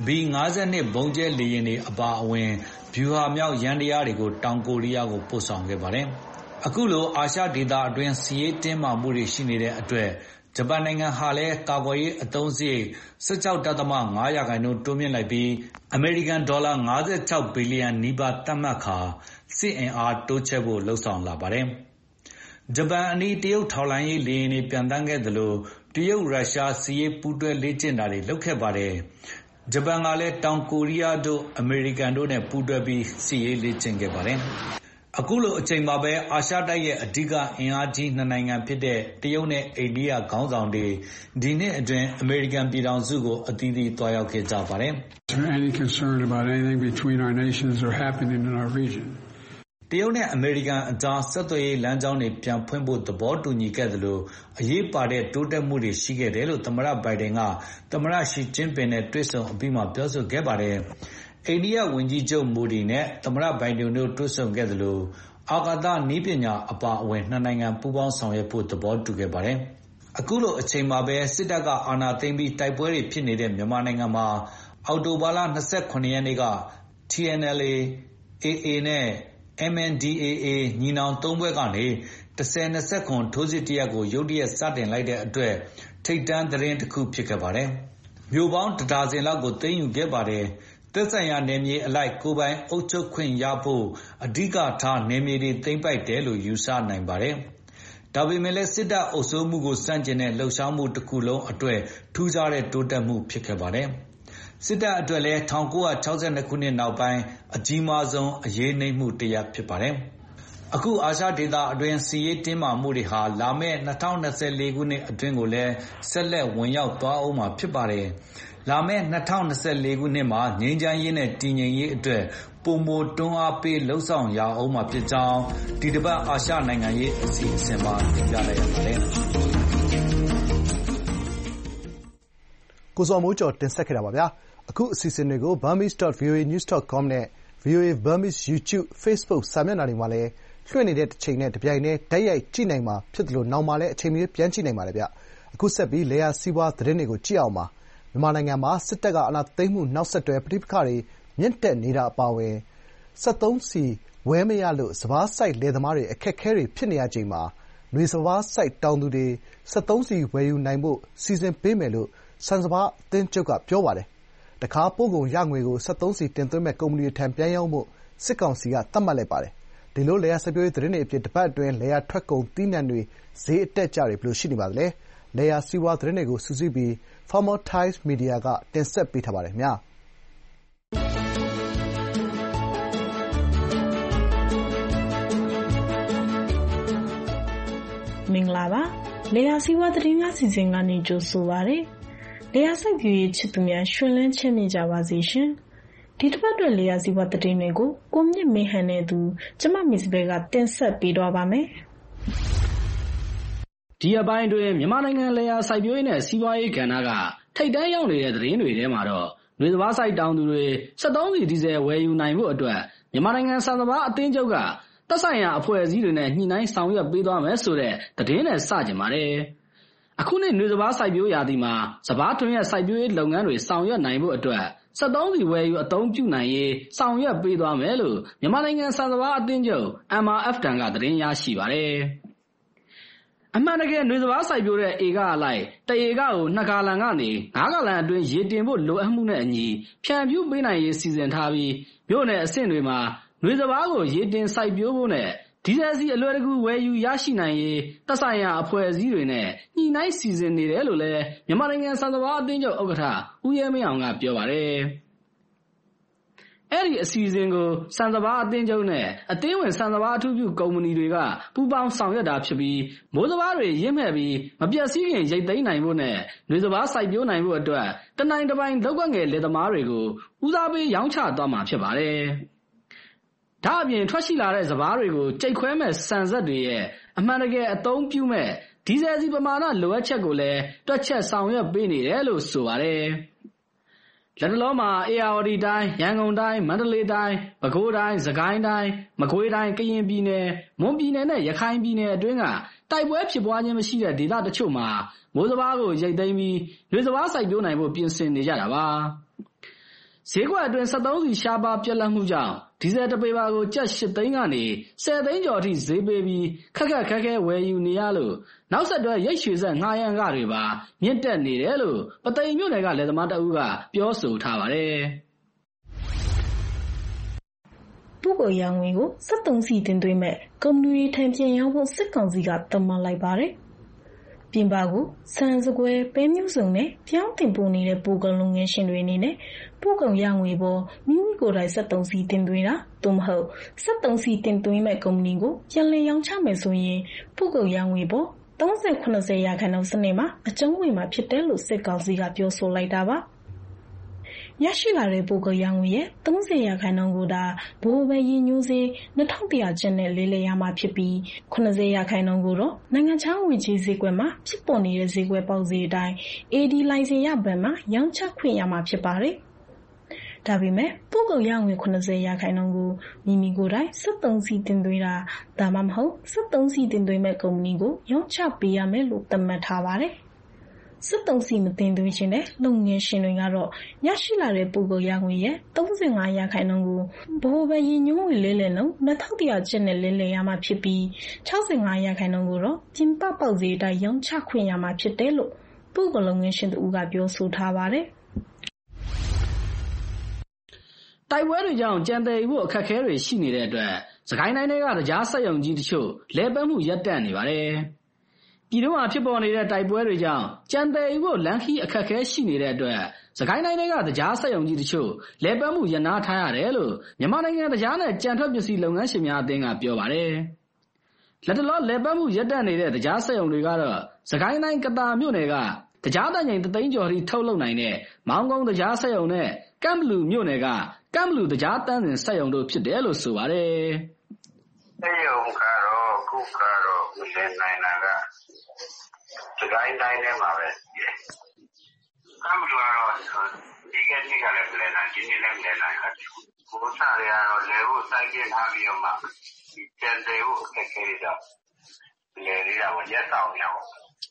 B-52 ဘုံကျဲလေယာဉ်တွေအပါအဝင်ဗျူဟာမြောက်ယန္တရားတွေကိုတောင်ကိုရီးယားကိုပို့ဆောင်ခဲ့ပါတယ်။အခုလိုအာရှဒေသအတွင်းစစ်ရေးတင်းမာမှုတွေရှိနေတဲ့အတွက်ဂျပန်နိုင်ငံဟာလည်းကာကွယ်ရေးအသုံးစရိတ် 16.5% တိုးမြင့်လိုက်ပြီးအမေရိကန်ဒေါ်လာ56ဘီလီယံနီးပါးသတ်မှတ်ကာစစ်အင်အားတိုးချဲ့ဖို့လှုံ့ဆော်လာပါတယ်။ဂျပန်အနီးတရုတ်ထောက်လှမ်းရေးလေယာဉ်တွေပျံသန်းခဲ့သလိုတရုတ်ရုရှားစစ်ရေးပူးတွဲလေ့ကျင့်တာတွေလုပ်ခဲ့ပါတယ်။ဂျပန်ကလည်းတောင်ကိုရီးယားတို့အမေရိကန်တို့နဲ့ပူးတွဲပြီးစစ်ရေးလေ့ကျင့်ခဲ့ပါတယ်။အခုလိုအချိန်မှာပဲအာရှတိုက်ရဲ့အဓိကအင်အားကြီးနှစ်နိုင်ငံဖြစ်တဲ့တရုတ်နဲ့အိန္ဒိယခေါင်းဆောင်တွေဒီနှစ်အတွင်းအမေရိကန်ပြည်ထောင်စုကိုအသီးသီးသွားရောက်ခဲ့ကြပါတယ်။ တရုတ်နဲ့အမေရိကန်အကြားဆက်သွယ်ရေးလမ်းကြောင်းတွေပြန်ဖွင့်ဖို့သဘောတူညီခဲ့သလိုအရေးပါတဲ့တိုးတက်မှုတွေရှိခဲ့တယ်လို့သမ္မတဘိုင်ဒန်ကသမ္မတရှီကျင်းပင်နဲ့တွေ့ဆုံအပြီးမှာပြောဆိုခဲ့ပါတယ်။အိန္ဒိယဝန်ကြီးချုပ်မိုဒီနဲ့သမ္မတဘိုင်ဒန်တို့တွေ့ဆုံခဲ့သလိုအာကာသနည်းပညာအပါအဝင်နှစ်နိုင်ငံပူးပေါင်းဆောင်ရွက်ဖို့သဘောတူခဲ့ပါတယ်။အခုလိုအချိန်မှာပဲစစ်တပ်ကအာဏာသိမ်းပြီးတိုက်ပွဲတွေဖြစ်နေတဲ့မြန်မာနိုင်ငံမှာအောက်တိုဘာလ29ရက်နေ့က TNLA, AA နဲ့ MNDAA ညီနောင်သုံးဘွဲ့ကနေ10-29ထိုးစစ်တရက်ကိုရုတ်တရက်စတင်လိုက်တဲ့အတွက်ထိပ်တန်းသတင်းတစ်ခုဖြစ်ခဲ့ပါတယ်။မြို့ပေါင်း1ဒါဇင်လောက်ကိုသိမ်းယူခဲ့ပါတယ်။သက်ဆိုင်ရာနယ်မြေအလိုက်ကိုယ်ပိုင်အုပ်ချုပ်ခွင့်ရဖို့အဓိကထားနယ်မြေတွေသိမ်းပိုက်တယ်လို့ယူဆနိုင်ပါတယ်။ဒါပေမဲ့လည်းစစ်တပ်အုပ်စိုးမှုကိုစန့်ကျင်တဲ့လှုပ်ရှားမှုတစ်ခုလုံးအတွက်ထူးခြားတဲ့တိုးတက်မှုဖြစ်ခဲ့ပါတယ်။စစ်တပ်အတွက်လည်း1962ခုနှစ်နောက်ပိုင်းအကြီးမားဆုံးအရေးနှိမ့်မှုတစ်ရပ်ဖြစ်ပါတယ်။အခုအာရှဒေသအတွင်းစစ်ရေးတင်းမာမှုတွေဟာလာမယ့်2024ခုနှစ်အတွင်းကိုလည်းဆက်လက်ဝင်ရောက်သွားအောင်မှာဖြစ်ပါတယ်။လာမယ့်2024ခုနှစ်မှာငြိမ်းချမ်းရေးနဲ့တည်ငြိမ်ရေးအတွက်ပိုမိုတွန်းအားပေးလှုံ့ဆော်ရအောင်မှာဖြစ်ကြောင်းဒီတစ်ပတ်အာရှနိုင်ငံရေးအစီအစဉ်မှာတင်ပြလိုက်ရပါတယ်။ကိုစောမိုးကျော်တင်ဆက်ခဲ့တာပါဗျာ။အခုအစီအစဉ်တွေကို burmese.voanews.com နဲ့ VOA Burmese YouTube, Facebook စာမျက်နှာတွေမှာလည်းလွှင့်နေတဲ့တစ်ချိန်နဲ့တစ်ပြိုင်တည်းတိုက်ရိုက်ကြည့်နိုင်မှာဖြစ်သလိုနောက်မှာလည်းအချိန်မရွေးပြန်ကြည့်နိုင်ပါတယ်ဗျ။အခုဆက်ပြီးလယ်ယာစီးပွားသတင်းတွေကိုကြည့်အောင်ပါ။မြန်မာနိုင်ငံမှာစစ်တပ်ကအာဏာသိမ်းမှုနောက်ဆက်တွဲပဋိပက္ခတွေမြင့်တက်နေတာအပါအဝင်စက်သုံးဆီဝယ်မရလို့စပါးစိုက်လယ်သမားတွေအခက်အခဲတွေဖြစ်နေရချိန်မှာနွေစပါးစိုက်တောင်သူတွေစက်သုံးဆီဝယ်ယူနိုင်ဖို့စီစဉ်ပေးမယ်လို့ဆန်စပါးအသင်းချုပ်ကပြောပါတယ်။တခါပို့ကုန်ရငွေကိုစက်သုံးဆီတင်သွင်းမယ့်ကုမ္ပဏီတွေထံပြန်ရောင်းဖို့စစ်ကောင်စီကသတ်မှတ်လိုက်ပါတယ်။ဒီလိုလယ်ယာစိုက်ပျိုးရေးသတင်းတွေအပြင်တပတ်အတွင်းလယ်ယာထွက်ကုန်သီးနှံတွေဈေးအတက်အကျတွေဘယ်လိုရှိနေပါသလဲ။လယ်ယာစီးပွားသတင်းတွေကိုစုစည်းပြီး Farmer Times Media ကတင်ဆက်ပေးထားပါတယ်ခင်ဗျာ။မင်္ဂလာပါ။လယ်ယာစီးပွားသတင်းများစီစဉ်ကနေကြိုဆိုပါရစေ။လယ်ယာစိုက်ပျိုးရေးချစ်သူများရွှင်လန်းချမ်းမြေ့ကြပါစေရှင်။ဒီတစ်ပတ်အတွက်လယ်ယာစီးပွားသတင်းတွေကိုကိုမြင့်မင်းဟန်နဲ့သူကျမမစ်ဘဲကတင်ဆက်ပေးသွားပါမယ်။ဒီအပိုင်းတွင်မြန်မာနိုင်ငံလယ်ယာစိုက်ပျိုးရေးနဲ့စီးပွားရေးကဏ္ဍကထိပ်တန်းရောက်နေတဲ့သတင်းတွေထဲမှာတော့နွေစပါးစိုက်တောင်သူတွေစက်သုံးဆီဒီဇယ်ဝယ်ယူနိုင်ဖို့အတွက်မြန်မာနိုင်ငံဆန်စပါးအသင်းချုပ်ကသက်ဆိုင်ရာအဖွဲ့အစည်းတွေနဲ့ညှိနှိုင်းဆောင်ရွက်ပေးသွားမယ်ဆိုတဲ့သတင်းနဲ့စကြင်ပါတယ်။အခုနှစ်နွေစပါးစိုက်ပျိုးရာသီမှာစပါးထွန်းရဲ့စိုက်ပျိုးရေးလုပ်ငန်းတွေဆောင်ရွက်နိုင်ဖို့အတွက်စက်သုံးဆီဝယ်ယူအသုံးပြုနိုင်ရေးဆောင်ရွက်ပေးသွားမယ်လို့မြန်မာနိုင်ငံဆန်စပါးအသင်းချုပ် MRF တန်ကသတင်းရရှိပါတယ်။အမှန်တကယ်နွေစပါးစိုက်ပျိုးတဲ့ဧကအလိုက်တဧကကို2ဂါလံကနေ9ဂါလံအတွင်းရေတင်ဖို့လိုအပ်မှုနဲ့အညီဖြန့်ဖြူးပေးနိုင်ရေးစီစဉ်ထားပြီးမြို့နယ်အဆင့်တွေမှာနွေစပါးကိုရေတင်စိုက်ပျိုးဖို့နဲ့ဒီဇယ်ဆီအလွယ်တကူဝယ်ယူရရှိနိုင်ရေးသက်ဆိုင်ရာအဖွဲ့အစည်းတွေနဲ့ညှိနှိုင်းစီစဉ်နေတယ်လို့လည်းမြန်မာနိုင်ငံဆန်စပါးအသင်းချုပ်ဥက္ကဋ္ဌဦးရဲမင်းအောင်ကပြောပါတယ်။အဲ့ဒီအစီအစဉ်ကိုဆန်စပါးအသင်းချုပ်နဲ့အသင်းဝင်ဆန်စပါးအထူးပြုကုမ္ပဏီတွေကပူးပေါင်းဆောင်ရွက်တာဖြစ်ပြီးမိုးစပါးတွေရင့်မဲ့ပြီးမပျက်စီးခင်ရိတ်သိမ်းနိုင်ဖို့နဲ့နွေစပါးစိုက်ပျိုးနိုင်ဖို့အတွက်တနိုင်တစ်ပိုင်လောက်ကွက်ငယ်လယ်သမားတွေကိုဦးစားပေးရောင်းချသွားမှာဖြစ်ပါတယ်။ဒါအပြင်ထွက်ရှိလာတဲ့စပါးတွေကိုကြိတ်ခွဲမဲ့ဆန်စက်တွေရဲ့အမှန်တကယ်အသုံးပြုမဲ့ဒီဇယ်ဆီပမာဏလိုအပ်ချက်ကိုလည်းတွက်ချက်ဆောင်ရွက်ပေးနေတယ်လို့ဆိုပါတယ်။လက်တလောမှာဧရာဝတီတိုင်းရန်ကုန်တိုင်းမန္တလေးတိုင်းပဲခူးတိုင်းစကိုင်းတိုင်းမကွေးတိုင်းကရင်ပြည်နယ်မွန်ပြည်နယ်နဲ့ရခိုင်ပြည်နယ်အတွင်းကတိုက်ပွဲဖြစ်ပွားခြင်းမရှိတဲ့ဒေသတချို့မှာမိုးစပါးကိုရိတ်သိမ်းပြီးနွေစပါးစိုက်ပျိုးနိုင်ဖို့ပြင်ဆင်နေကြတာပါ။ဈေးကွက်အတွင်း73စီရှားပါပြက်လက်မှုကြောင့်ဒီဇယ်တပေပါကိုကျပ်8သိန်းကနေ10သိန်းကျော်အထိဈေးပေးပြီးခက်ခဲဝယ်ယူနေရလို့နောက်ဆက်တွဲရိတ်ရွှေဆက်ငှားရမ်းကတွေပါမြင့်တက်နေတယ်လို့ပသိမ်မြို့နယ်ကလယ်သမားတအုပ်ကပြောဆိုထားပါတယ်။ပို့ကုန်ရငွေကို73စီတင်သွင်းမဲ့ကုမ္ပဏီတွေထံပြန်ရောင်းဖို့စစ်ကောင်စီကသတ်မှတ်လိုက်ပါတယ်။ပြင်ပကိုဆန်စကွဲပဲမျိုးစုံနဲ့ပြောင်းတင်ပို့နေတဲ့ပို့ကုန်လုပ်ငန်းရှင်တွေအနေနဲ့ပို့ကုန်ရငွေပေါ်မိမိကိုယ်တိုင်73စီတင်သွင်းတာသို့မဟုတ်73စီတင်သွင်းမဲ့ကုမ္ပဏီကိုပြန်လည်ရောင်းချမယ်ဆိုရင်ပို့ကုန်ရငွေပေါ်30-90%စနစ်မှာအကျုံးဝင်မှာဖြစ်တယ်လို့စစ်ကောင်စီကပြောဆိုလိုက်တာပါ။ရရှိလာတဲ့ပို့ကုန်ရငွေရဲ့30%ကိုသာဘိုးဘဲရည်ညွှန်းစေ2100ကျပ်နဲ့လေးလဲရမှာဖြစ်ပြီး90%ကိုတော့နိုင်ငံခြားငွေကြေးဈေးကွက်မှာဖြစ်ပေါ်နေတဲ့ဈေးကွက်ပေါက်ဈေးအတိုင်း AD လိုင်စင်ရဘဏ်မှာရောင်းချခွင့်ရမှာဖြစ်ပါတယ်။ဒါပေမဲ့ပို့ကုန်ရငွေ90%ကိုမိမိကိုယ်တိုင်73စီတင်သွင်းတာဒါမှမဟုတ်73စီတင်သွင်းမဲ့ကုမ္ပဏီကိုရောင်းချပေးရမယ်လို့သတ်မှတ်ထားပါတယ်။73စီမတင်သွင်းခြင်းနဲ့လုပ်ငန်းရှင်တွေကတော့ရရှိလာတဲ့ပို့ကုန်ရငွေရဲ့35%ကိုဘိုးဘဲရည်ညွှန်းငွေလဲလှယ်နှုန်း2100ကျပ်နဲ့လဲလှယ်ရမှာဖြစ်ပြီး65%ကိုတော့ပြင်ပပေါက်ဈေးအတိုင်းရောင်းချခွင့်ရမှာဖြစ်တယ်လို့ပို့ကုန်လုပ်ငန်းရှင်တို့ကပြောဆိုထားပါတယ်။တိုက်ပွဲတွေကြောင့်ကြံတည်ဖို့အခက်အခဲတွေရှိနေတဲ့အတွက်စကိုင်းတိုင်းတွေကတရားစက်ရုံကြီးတချို့လဲပတ်မှုရပ်တန့်နေပါတယ်။ပြည်တွင်းမှာဖြစ်ပေါ်နေတဲ့တိုက်ပွဲတွေကြောင့်ကြံတည်ဖို့လမ်းခီးအခက်အခဲရှိနေတဲ့အတွက်စကိုင်းတိုင်းတွေကတရားစက်ရုံကြီးတချို့လဲပတ်မှုရပ်နားထားရတယ်လို့မြန်မာနိုင်ငံတရားနဲ့ကြံထွက်ပစ္စည်းလုပ်ငန်းရှင်များအသင်းကပြောပါတယ်။လက်တလောလဲပတ်မှုရပ်တန့်နေတဲ့တရားစက်ရုံတွေကတော့စကိုင်းတိုင်းကသာမြို့နယ်ကတရားတန်ချိန်3သိန်းကျော်ထိထုတ်လုပ်နိုင်တဲ့မောင်ကုန်းတရားစက်ရုံနဲ့ကမ်ဘလူမြို့နယ်ကကမ်ဘလူတရားတန်းစင်စက်ရုံတို့ဖြစ်တယ်လို့ဆိုပါတယ်။စက်ရုံကတော့ခုကတော့မလည်နိုင်တာကစကိုင်းတိုင်းထဲမှာပဲကမ်ဘလူကတော့ဒီကနေ့ကလည်းမလည်နိုင်ဒီနေ့လည်းမလည်နိုင်ဘူးဘိုးစားရတော့လဲဖို့စိုက်ကျင်းထားပြီးတော့မှဒီကျန်တဲ့ဖို့အခက်အခဲတွေတော့လဲနေတာကိုရက်ဆောင်ရအောင်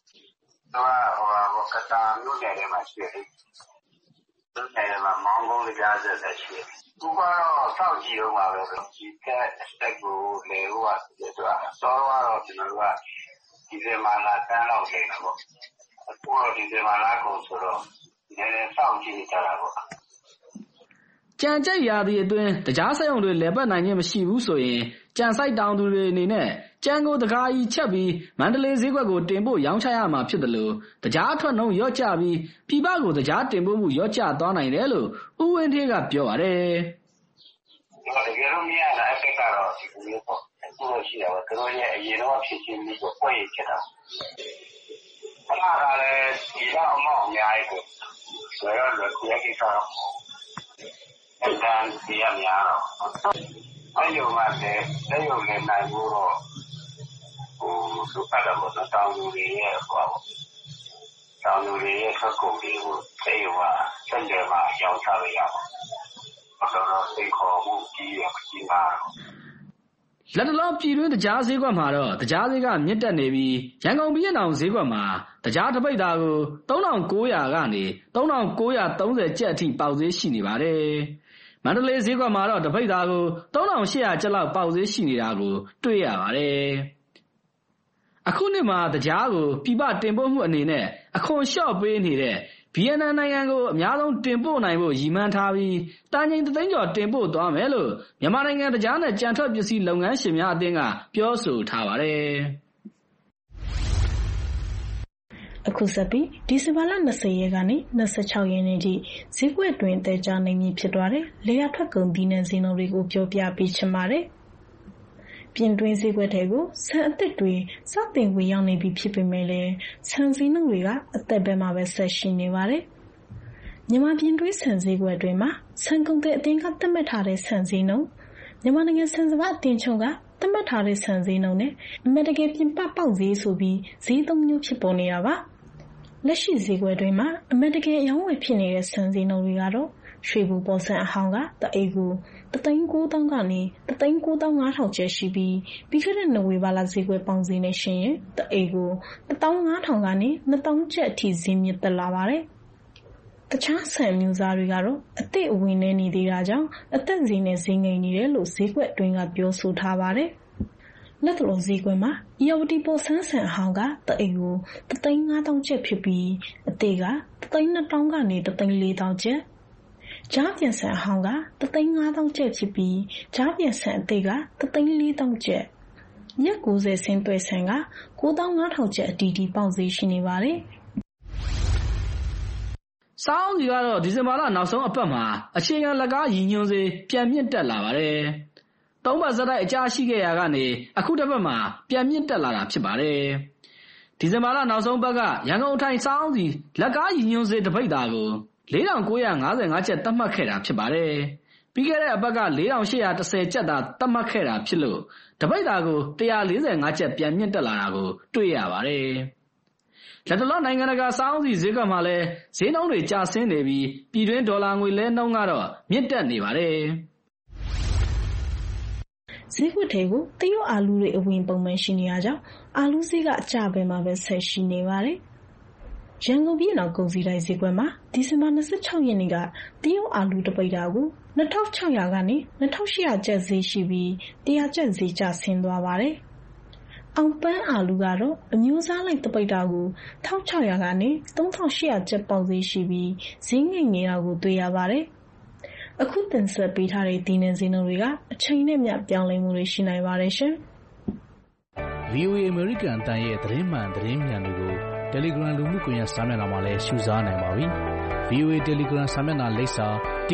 တော့ကတာမြို့နယ်ထဲမှာရှိတယ်မြို့နယ်ထဲမှာမောင်းကုန်းကြားဆက်ဆက်ရှိတယ်သူကတော့စောင့်ကြည့်အောင်ပါပဲဒီကက်စက်ကိုလဲဖို့ကဆိုတော့စောတော့ကျွန်တော်တို့ကဒီဇင်ဘာလတန်းလောက်ချိန်တာပေါ့အခုတော့ဒီဇင်ဘာလကုန်ဆိုတော့နည်းနည်းစောင့်ကြည့်နေကြတာပေါ့ကြံကြိတ်ရာသီအတွင်းတရားစက်ရုံတွေလဲပတ်နိုင်ခြင်းမရှိဘူးဆိုရင်ကြံဆိုင်တောင်သူတွေအနေနဲ့ကြံကိုတကားကြီးချက်ပြီးမန္တလေးဈေးကွက်ကိုတင်ပို့ရောင်းချရမှာဖြစ်တယ်လို့တရားထွက်နှုန်းရော့ကျပြီးပြည်ပကိုတရားတင်ပို့မှုရော့ကျသွားနိုင်တယ်လို့ဦးဝင်းထေးကပြောပါတယ်။ဒီကနေ့မရတာအက်ကတော့ဒီလိုပေါ့အခုလို့ရှိတယ်သူတို့ရဲ့အရင်တော့ဖြစ်ချင်းပြီးတော့ပွဲရချက်တာ။အဲ့ဒါကလည်းဒီတော့အမောက်အများကြီးကိုဆိုတော့လည်းကြည့်ကြတော့အဲ့ဒါဒီအများတော့အဲ့ရုံကလည်းအဲ့ရုံနဲ့နိုင်ဖို့တော့သူပတ်တော့တောင်းသူတွေရဲ့ဟောတောင်းသူတွေရဲ့ဆက်ကုန်တွေကိုသိရွာဆက်တယ်မှာရောင်းချရရအောင်တော့သိခေါ်မှုကြီးရကြီးပါလက်တလောပြည်တွင်းတရားဈေးကွက်မှာတော့တရားဈေးကမြင့်တက်နေပြီးရန်ကုန်ပြည်တော်ဈေးကွက်မှာတရားတစ်ပိတ်သားကို3900ကနေ3930ကျပ်အထိပေါက်ဈေးရှိနေပါတယ်။မန္တလေးဈေးကွက်မှာတော့တစ်ပိတ်သားကို3800ကျပ်လောက်ပေါက်ဈေးရှိနေတာကိုတွေ့ရပါတယ်။အခုနှစ်မှာတရားကိုပြည်ပတင်ပို့မှုအနေနဲ့အခွန်လျှော့ပေးနေတဲ့ဗီယက်နမ်နိုင်ငံကိုအများဆုံးတင်ပို့နိုင်ဖို့ရည်မှန်းထားပြီးတန်ချိန်3သိန်းကျော်တင်ပို့သွားမယ်လို့မြန်မာနိုင်ငံတရားနဲ့ကြံထွက်ပစ္စည်းလုပ်ငန်းရှင်များအသင်းကပြောဆိုထားပါတယ်။အခုဆက်ပြီးဒီဇင်ဘာလ20ရက်ကနေ26ရက်နေ့ထိဈေးကွက်တွင်တဲကြားနေမည်ဖြစ်သွားတဲ့လေယာထွက်ကုန်သီးနှံဈေးနှုန်းတွေကိုပြောပြပေးချင်ပါတယ်။ပြင်တွင်းဈေးကွက်တွေကိုဆန်အသစ်တွေစတင်ဝင်ရောက်နေပြီဖြစ်ပေမဲ့လည်းဆန်ဈေးနှုန်းတွေကအသက်ဘဲမှာပဲဆက်ရှိနေပါတယ်။မြန်မာပြင်တွင်းဆန်ဈေးကွက်တွေမှာဆန်ကုန်တဲ့အသင်းကသတ်မှတ်ထားတဲ့ဆန်ဈေးနှုန်းမြန်မာနိုင်ငံဆန်စပါးအသင်းချုပ်ကသတ်မှတ်ထားတဲ့ဆန်ဈေးနှုန်းနဲ့အမှန်တကယ်ပြင်ပပေါက်ဈေးဆိုပြီးဈေးသုံးမျိုးဖြစ်ပေါ်နေတာပါ။လက်ရှိဈေးကွက်တွေမှာအမှန်တကယ်အရောင်းဝယ်ဖြစ်နေတဲ့ဆန်ဈေးနှုန်းတွေကတော့ရွှေဘူပေါ်ဆန်အဟောင်းကတအိတ်ကို1,900,000ကနေ1,950,000ကျပ်ရှိပြီးပြီးခဲ့တဲ့နိုဝင်ဘာလဈေးကွက်ပေါင်းဈေးနဲ့ရှင်ရင်တအိတ်ကို15,000ကနေ 2,000 ကျပ်အထိဈေးမြင့်တက်လာပါတယ်။တခြားဆန်မျိုးစားတွေကတော့အသစ်အဝင်နေနေသေးတာကြောင့်အသက်ဈေးနဲ့ဈေးငိမ်နေတယ်လို့ဈေးကွက်အတွင်းကပြောဆိုထားပါတယ်။လက်တလုံးဈေးကွက်မှာအီယဝတီပေါ်ဆန်အဟောင်းကတအိတ်ကို1,500,000ကျပ်ဖြစ်ပြီးအသစ်က1,200,000ကနေ1,400,000ကျပ်ကြားပြန်ဆန်အဟောင်းက1,500,000 ကျပ်ဖြစ်ပြီးကြားပြန်ဆန်အသစ်က1,400,000 ကျပ်မြက်90ဆင်းသွဲဆန်က9,500 ကျပ်အတီးတီးပေါက်ဈေးရှိနေပါတယ်စောင်းစီကတော့ဒီဇင်ဘာလနောက်ဆုံးအပတ်မှာအခြေခံလက်ကားရည်ညွှန်းစေးပြန်မြင့်တက်လာပါတယ်။သုံးပတ်ဆက်တိုက်အကျရှိခဲ့ရာကနေအခုတစ်ပတ်မှာပြန်မြင့်တက်လာတာဖြစ်ပါတယ်။ဒီဇင်ဘာလနောက်ဆုံးပတ်ကရန်ကုန်ထိုင်စောင်းစီလက်ကားရည်ညွှန်းစေးတစ်ပိတ်သားကို4,955 ကျပ်သတ်မှတ်ခဲ့တာဖြစ်ပါတယ်။ပြီးခဲ့တဲ့အပတ်က4,810 ကျပ်သာသတ်မှတ်ခဲ့တာဖြစ်လို့တစ်ပိတ်သားကို145 ကျပ်ပြန်မြင့်တက်လာတာကိုတွေ့ရပါတယ်။လက်တလောနိုင်ငံတကာစောင်းစီဈေးကွက်မှာလည်းဈေးနှုန်းတွေကျဆင်းနေပြီးပြည်တွင်းဒေါ်လာငွေလဲနှုန်းကတော့မြင့်တက်နေပါတယ်။ဈေးကွက်ထဲကိုတရုတ်အာလူတွေအဝင်ပုံမှန်ရှိနေရကြောင်းအာလူဈေးကအကျပဲမှာပဲဆက်ရှိနေပါတယ်။ရန်ကုန်ပြည်နောက်ကုန်စည်တိုင်းဈေးကွက်မှာဒီဇင်ဘာ26 ရက်နေ့ကတရုတ်အာလူတစ်ပိတ်တာကို2,600 ကနေ 2,800 ကျပ်ဈေးရှိပြီး100 ကျပ်ဈေးကျဆင်းသွားပါတယ်။အောင်ပန်းအာလူကတော့အမျိုးအစားလိုက်တစ်ပိတ်တာကို1,600 ကနေ 3,800 ကျပ်ပေါက်ဈေးရှိပြီးဈေးငိမ့်နေတာကိုတွေ့ရပါတယ်။အခုတင်ဆက်ပေးထားတဲ့ဒီနေ့ဈေးနှုန်းတွေကအချိန်နဲ့မျှပြောင်းလဲမှုတွေရှိနိုင်ပါတယ်ရှင်။ VOA American အတန်ရဲ့သတင်းမှန်သတင်းမြန်တွေကို Telegram လူမှုကွန်ရက်စာမျက်နှာမှာလည်းရှုစားနိုင်ပါပြီ။ VOA Telegram စာမျက်နှာလိပ်စာ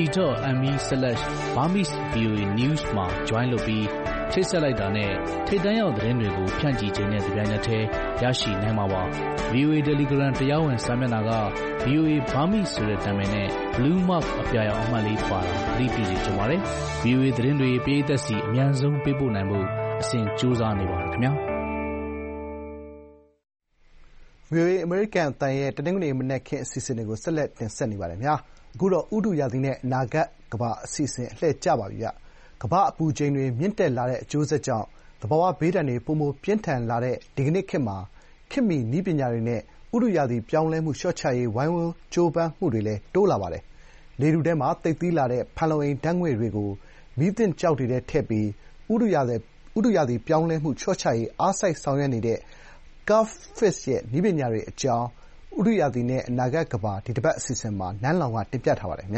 t.me/Burmese_VOA_news မှာ join လုပ်ပြီးချိတ်ဆက်လိုက်တာနဲ့ထိပ်တန်းရောက်သတင်းတွေကိုဖြန့်ချီခြင်းနဲ့ဒီပိုင်းနဲ့တည်းရရှိနိုင်မှာပါ။ VOA Telegram တရားဝင်စာမျက်နှာက VOA Burmese ဆိုတဲ့နာမည်နဲ့ Blue Mark အပြာရောင်အမှတ်လေးပါတာသတိပြုစီကြပါတယ်။ VOA သတင်းတွေပရိသတ်စီအများဆုံးပေးပို့နိုင်ဖို့အစဉ်ကြိုးစားနေပါတယ်ခင်ဗျာ။ VOA အမေရိကန်အသံရဲ့တနင်္ဂနွေမနက်ခင်းအစီအစဉ်တွေကိုဆက်လက်တင်ဆက်နေပါတယ်။အခုတော့ဥတုရာသီနဲ့အနာဂတ်ကမ္ဘာအစီအစဉ်အလှည့်ကျပါပြီ။ကမ္ဘာ့အပူချိန်တွေမြင့်တက်လာတဲ့အကျိုးဆက်ကြောင့်သဘာဝဘေးဒဏ်တွေပိုမိုပြင်းထန်လာတဲ့ဒီကနေ့ခေတ်မှာခေတ်မီနည်းပညာတွေနဲ့ဥတုရာသီပြောင်းလဲမှုလျှော့ချရေးဝိုင်းဝန်းကြိုးပမ်းမှုတွေလည်းတိုးလာပါတယ်။လေထုထဲမှာသိပ်သည်းလာတဲ့ဖန်လုံအိမ်ဓာတ်ငွေ့တွေကိုမီးသင့်ကျောက်တွေထဲထည့်ပြီးဥတုရာသီပြောင်းလဲမှုလျှော့ချရေးအားစိုက်ဆောင်ရွက်နေတဲ့ Carbfix ရဲ့နည်းပညာတွေအကြောင်းဥတုရာသီနဲ့အနာဂတ်ကမ္ဘာဒီတပတ်အစီအစဉ်မှာနန်းလောင်ဝ်ကတင်ပြထားပါတယ်။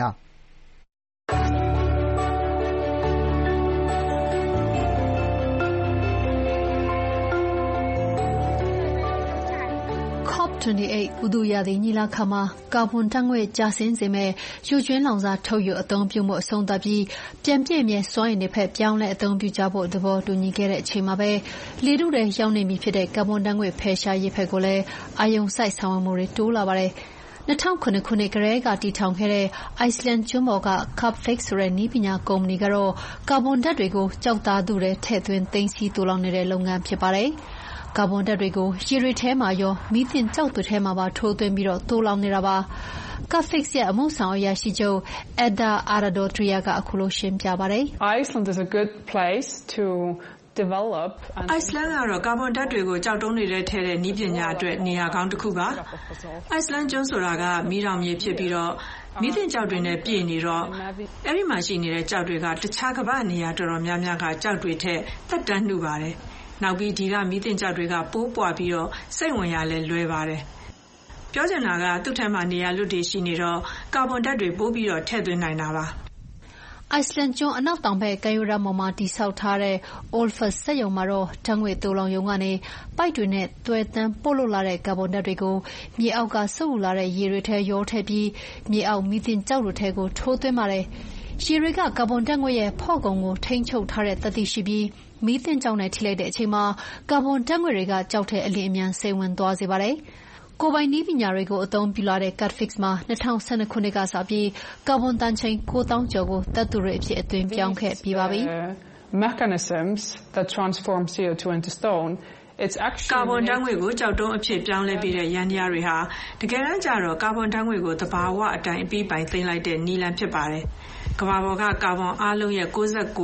COP28 ဥတုရာသီညီလာခံမှာကာဗွန်ဓာတ်ငွေ့ကျဆင်းစေမယ့်ရုပ်ကြွင်းလောင်စာထုတ်ယူအသုံးပြုမှုအဆုံးသတ်ပြီးပြန်ပြည့်မြဲစွမ်းအင်တွေဘက်ပြောင်းလဲအသုံးပြုကြဖို့သဘောတူညီခဲ့တဲ့အချိန်မှာပဲလေထုထဲရောက်နေပြီဖြစ်တဲ့ကာဗွန်ဓာတ်ငွေ့ဖယ်ရှားရေးဘက်ကိုလည်းအာရုံစိုက်ဆောင်ရွက်မှုတွေတိုးလာပါတယ်။2009 ခုနှစ်ကတည်းကတည်ထောင်ခဲ့တဲ့ Iceland ကျွန်းပေါ်က Carbfix ဆိုတဲ့နည်းပညာကုမ္ပဏီကတော့ကာဗွန်ဓာတ်တွေကိုကျောက်သားထုထဲထည့်သွင်းသိမ်းဆည်းသိုလှောင်နေတဲ့လုပ်ငန်းဖြစ်ပါတယ်။ကာဗွန်ဓာတ်တွေကိုရေတွေထဲမှာရောမီးသင့်ကျောက်တွေထဲမှာပါထိုးသွင်းပြီးသိုလှောင်နေတာပါ။ Carbfix ရဲ့အမှုဆောင်အရာရှိချုပ် Edda Aradotria ကအခုလိုရှင်းပြပါတယ်။ Iceland is a good place to develop Iceland ကတော့ကာဗွန်ဓာတ်တွေကိုကြောက်တုံးတွေထဲထည့်တဲ့နည်းပညာအတွက်နေရာကောင်းတစ်ခုပါ။ Iceland ကျွန်းဆိုတာကမီးတောင်မြေဖြစ်ပြီးတော့မီးသင့်ကျောက်တွေနဲ့ပြည့်နေတော့အဲ့ဒီမှာရှိနေတဲ့ကျောက်တွေကတခြားကမ္ဘာနေရာတော်တော်များများကကျောက်တွေထက်သက်တမ်းနှုပါတယ်။နောက်ပြီးဒီကမီးသင့်ကျောက်တွေကပိုးပွားပြီးတော့စိတ်ဝင်ရလဲလွယ်ပါတယ်။ပြောချင်တာကသူ့ထဲမှာနေရာလွတ်တွေရှိနေတော့ကာဗွန်ဓာတ်တွေပိုးပြီးတော့ထည့်သွင်းနိုင်တာပါ။ Iceland ကျွန်းအနောက်တောင်ဘက်ကမ်းရိုးတန်းပေါ်မှာတည်ဆောက်ထားတဲ့ Ölfus စက်ရုံမှာတော့ဓာတ်ငွေ့သိုလှောင်ရုံကနေပိုက်တွေနဲ့သွယ်တန်းပို့လို့လာတဲ့ကာဗွန်ဓာတ်တွေကိုမြေအောက်ကစုပ်ယူလာတဲ့ရေတွေထဲရောထည့်ပြီးမြေအောက်မီးသင့်ကျောက်တွေထဲကိုထိုးသွင်းပါတယ်။ရေတွေကကာဗွန်ဓာတ်ငွေ့ရဲ့ဖော့ကုန်ကိုထိန်းချုပ်ထားတဲ့သတ္တိရှိပြီးမီးသင့်ကျောက်နဲ့ထိလိုက်တဲ့အချိန်မှာကာဗွန်ဓာတ်ငွေ့တွေကကျောက်ထဲအလျင်အမြန်စိမ့်ဝင်သွားစေပါတယ်။ကိုယ်ပိုင်နည်းပညာတွေကိုအသုံးပြုလာတဲ့ Carbfix မှာ2012ခုနှစ်ကစပြီးကာဗွန်တန်ချိန်9,000 ကျော်ကိုသတ္တုတွေအဖြစ်အသွင်းပြောင်းခဲ့ပြီးပါပြီ။ mechanisms that transform CO2 into stone ကာဗွန်ဓာတ်ငွေ့ကိုကြောက်တုံးအဖြစ်ပြောင်းလဲပေးတဲ့ယန္တရားတွေဟာတကယ်တမ်းကျတော့ကာဗွန်ဓာတ်ငွေ့ကိုသဘာဝအတိုင်းအပြီးပိုင်သိမ်းလိုက်တဲ့နည်းလမ်းဖြစ်ပါတယ်။ကမ္ဘာပေါ်ကကာဗွန်အားလုံးရဲ့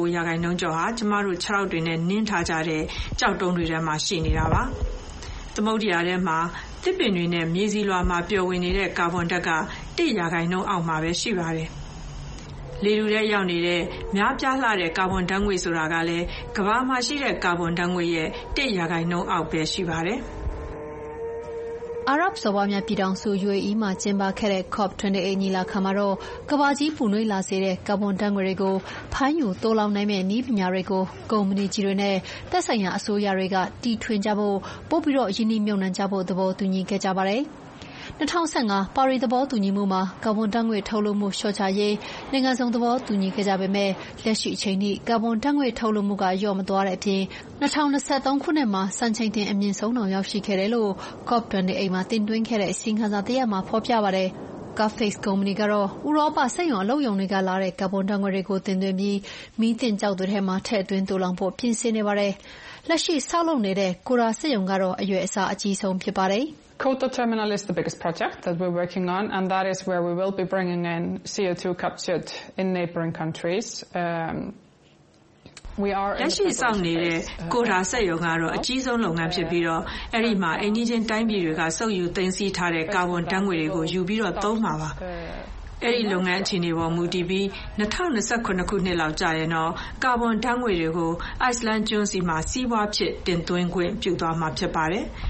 99%ကျော်ဟာကျမတို့ခြေထောက်တွေနဲ့နင်းထားကြတဲ့ကြောက်တုံးတွေထဲမှာရှိနေတာပါ။သမုဒ္ဒရာထဲမှာသစ်ပင်တွေနဲ့မြေဆီလွှာမှာပျော်ဝင်နေတဲ့ကာဗွန်ဓာတ်က1%အောက်မှာပဲရှိပါတယ်။လေထုထဲရောက်နေတဲ့များပြားလှတဲ့ကာဗွန်ဓာတ်ငွေ့ဆိုတာကလည်းကမ္ဘာမှာရှိတဲ့ကာဗွန်ဓာတ်ငွေ့ရဲ့1%အောက်ပဲရှိပါတယ်။အာရပ်စော်ဘွားများပြည်ထောင်စု UAE မှာကျင်းပခဲ့တဲ့ COP28 ညီလာခံမှာတော့ကမ္ဘာကြီးပူနွေးလာစေတဲ့ကာဗွန်ဓာတ်ငွေ့တွေကိုဖမ်းယူသိုလှောင်နိုင်မယ့်နည်းပညာတွေကိုကုမ္ပဏီကြီးတွေနဲ့သက်ဆိုင်ရာအစိုးရတွေကတီထွင်ကြဖို့ပိုပြီးရင်းနှီးမြှုပ်နှံကြဖို့သဘောတူညီခဲ့ကြပါတယ်။2015ပါရီသဘောတူညီမှုမှာကာဗွန်ဓာတ်ငွေ့ထုတ်လွှတ်မှုလျှော့ချရေးနိုင်ငံစုံသဘောတူညီခဲ့ကြပေမဲ့လက်ရှိအချိန်ထိကာဗွန်ဓာတ်ငွေ့ထုတ်လွှတ်မှုကလျော့မသွားတဲ့အပြင်2023ခုနှစ်မှာစံချိန်တင်အမြင့်ဆုံးတောင်ရောက်ရှိခဲ့တယ်လို့ COP28 မှာတင်သွင်းခဲ့တဲ့အစီရင်ခံစာတစ်ရပ်မှာဖော်ပြပါတယ်။ Carfax ကုမ္ပဏီကတော့ဥရောပစက်ရုံအလုပ်ရုံတွေကလာတဲ့ကာဗွန်ဓာတ်ငွေ့တွေကိုတင်သွင်းပြီးမီးသင့်ကျောက်တွေထဲမှာထည့်သွင်းသိုလှောင်ဖို့ပြင်ဆင်နေပါတယ်။လက်ရှိဆောက်လုပ်နေတဲ့ Koura စက်ရုံကတော့အရွယ်အစားအကြီးဆုံးဖြစ်ပါတယ်။ Koto Terminal is the biggest project that we're working on, and that is where we will be bringing in CO2 captured in neighboring countries. လက်ရှိစောင့်နေတဲ့ကိုဒါစက်ရုံကတော့အကြီးဆုံးလုပ်ငန်းဖြစ်ပြီးတော့အဲ့ဒီမှာအိမ်နီးချင်းတိုင်းပြည်တွေကစုပ်ယူသိမ်းဆည်းထားတဲ့ကာဗွန်ဓာတ်ငွေ့တွေကိုယူပြီးတော့သုံးမှာပါ။အဲ့ဒီလုပ်ငန်းအခြေအနေပေါ်မူတည်ပြီး2029ခုနှစ်လောက်ကြာရင်တော့ကာဗွန်ဓာတ်ငွေ့တွေကိုအိုက်စလန်ကျွန်းစီမှာစီးပွားဖြစ်တင်သွင်းခွင့်ပြုသွားမှာဖြစ်ပါတယ်။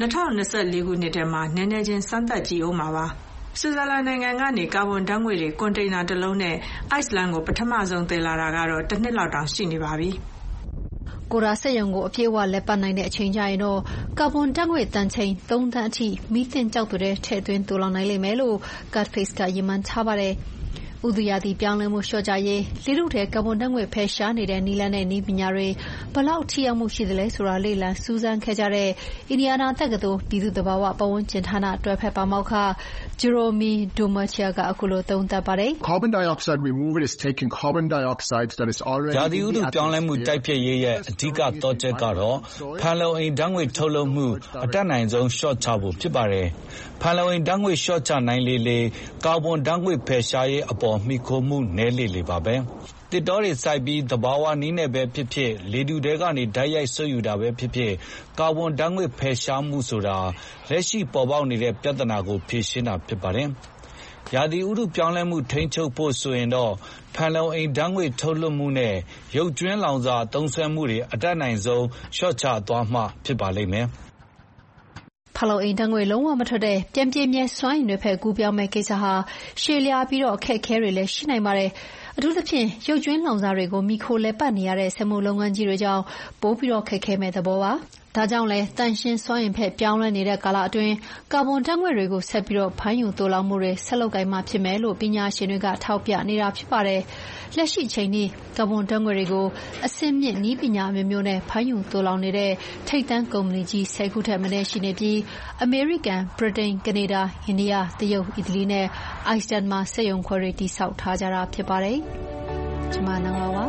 2024ခုနှစ်ထဲမှာနည်းနည်းချင်းစမ်းသပ်ကြည့်ဦးမှာပါ။ဆွစ်ဇာလန်နိုင်ငံကနေကာဗွန်ဓာတ်ငွေ့တွေကွန်တိန်နာတစ်လုံးနဲ့အိုက်စလန်ကိုပထမဆုံးသယ်လာတာကတော့တစ်နှစ်လောက်တောင်ရှိနေပါပြီ။ကိုရာစက်ရုံကိုအပြည့်အဝလက်ပတ်နိုင်တဲ့အချိန်ကျရင်တော့ကာဗွန်ဓာတ်ငွေ့တန်ချိန်3တန်းအထိမီးသင့်ကျောက်တွေထည့်သွင်းသိုလှောင်နိုင်လိမ့်မယ်လို့ Carfax ကရည်မှန်းထားပါတယ်။ဥတုရာသီပြောင်းလဲမှုလျှော့ချရေးလေထုထဲကာဗွန်ဓာတ်ငွေ့ဖယ်ရှားနေတဲ့နည်းလမ်းနဲ့နည်းပညာတွေဘယ်လောက်ထိရောက်မှုရှိသလဲဆိုတာလေ့လာစူးစမ်းခဲ့ကြတဲ့အင်ဒီယာနာတက္ကသိုလ်ပြည်သူ့သဘာဝပတ်ဝန်းကျင်ဌာနတွဲဖက်ပါမောက္ခ Jerome Domacia ကအခုလိုသုံးသပ်ပါတယ်။ Carbon dioxide removal is taking carbon dioxide that is already ရာသီဥတုပြောင်းလဲမှုတိုက်ဖျက်ရေးရဲ့အဓိကသောချက်ကတော့ဖန်လုံအိမ်ဓာတ်ငွေ့ထုတ်လွှတ်မှုအတတ်နိုင်ဆုံးလျှော့ချဖို့ဖြစ်ပါတယ်။ဖန်လုံအိမ်ဓာတ်ငွေ့လျှော့ချနိုင်လေကာဗွန်ဓာတ်ငွေ့ဖယ်ရှားရေးအပေါ်မှီခိုမှုနည်းလေပါပဲ။တစ်တောတွေစိုက်ပြီးသဘာဝနည်းနဲ့ပဲဖြစ်ဖြစ်လေထုထဲကနေဓာတ်ရိုက်စုပ်ယူတာပဲဖြစ်ဖြစ်ကာဗွန်ဓာတ်ငွေ့ဖယ်ရှားမှုဆိုတာလက်ရှိပေါ်ပေါက်နေတဲ့ပြဿနာကိုဖြေရှင်းတာဖြစ်ပါတယ်။ရာသီဥတုပြောင်းလဲမှုထိန်းချုပ်ဖို့ဆိုရင်တော့ဖန်လုံအိမ်ဓာတ်ငွေ့ထုတ်လွှတ်မှုနဲ့ရုပ်ကြွင်းလောင်စာသုံးစွဲမှုတွေအတတ်နိုင်ဆုံးလျှော့ချသွားမှဖြစ်ပါလိမ့်မယ်။ဖန်လုံအိမ်ဓာတ်ငွေ့လုံးဝမထွက်တဲ့ပြန်ပြည့်မြဲစွမ်းအင်တွေဖက်ကူးပြောင်းမဲ့ကိစ္စဟာရှည်လျားပြီးအခက်အခဲတွေလည်းရှိနိုင်ပါတယ်။အထူးသဖြင့်ရုပ်ကြွင်းလောင်စာတွေကိုမှီခိုလည်ပတ်နေရတဲ့စက်မှုလုပ်ငန်းကြီးတွေကြောင့်ပိုပြီးခက်ခဲမဲ့သဘောပါ။ဒါကြောင့်လည်းသန့်ရှင်းစွမ်းအင်ဖက်ပြောင်းလဲနေတဲ့ကာလအတွင်းကာဗွန်ဓာတ်ငွေ့တွေကိုဆက်ပြီးဖမ်းယူသိုလှောင်မှုတွေဆက်လုပ်ကိုင်မှဖြစ်မယ်လို့ပညာရှင်တွေကထောက်ပြနေတာဖြစ်ပါတယ်။လက်ရှိအချိန်ထိကာဗွန်ဓာတ်ငွေ့တွေကိုအဆင့်မြင့်နည်းပညာအမျိုးမျိုးနဲ့ဖမ်းယူသိုလှောင်နေတဲ့ထိပ်တန်းကုမ္ပဏီကြီး10ခုထက်မနည်းရှိနေပြီးအမေရိကန်၊ဗြိတိန်၊ကနေဒါ၊အိန္ဒိယ၊တရုတ်၊အီတလီနဲ့အိုက်စလန်မှာစက်ရုံခွဲတွေတည်ဆောက်ထားကြတာဖြစ်ပါတယ်။ကျွန်မနန်းဝါပါ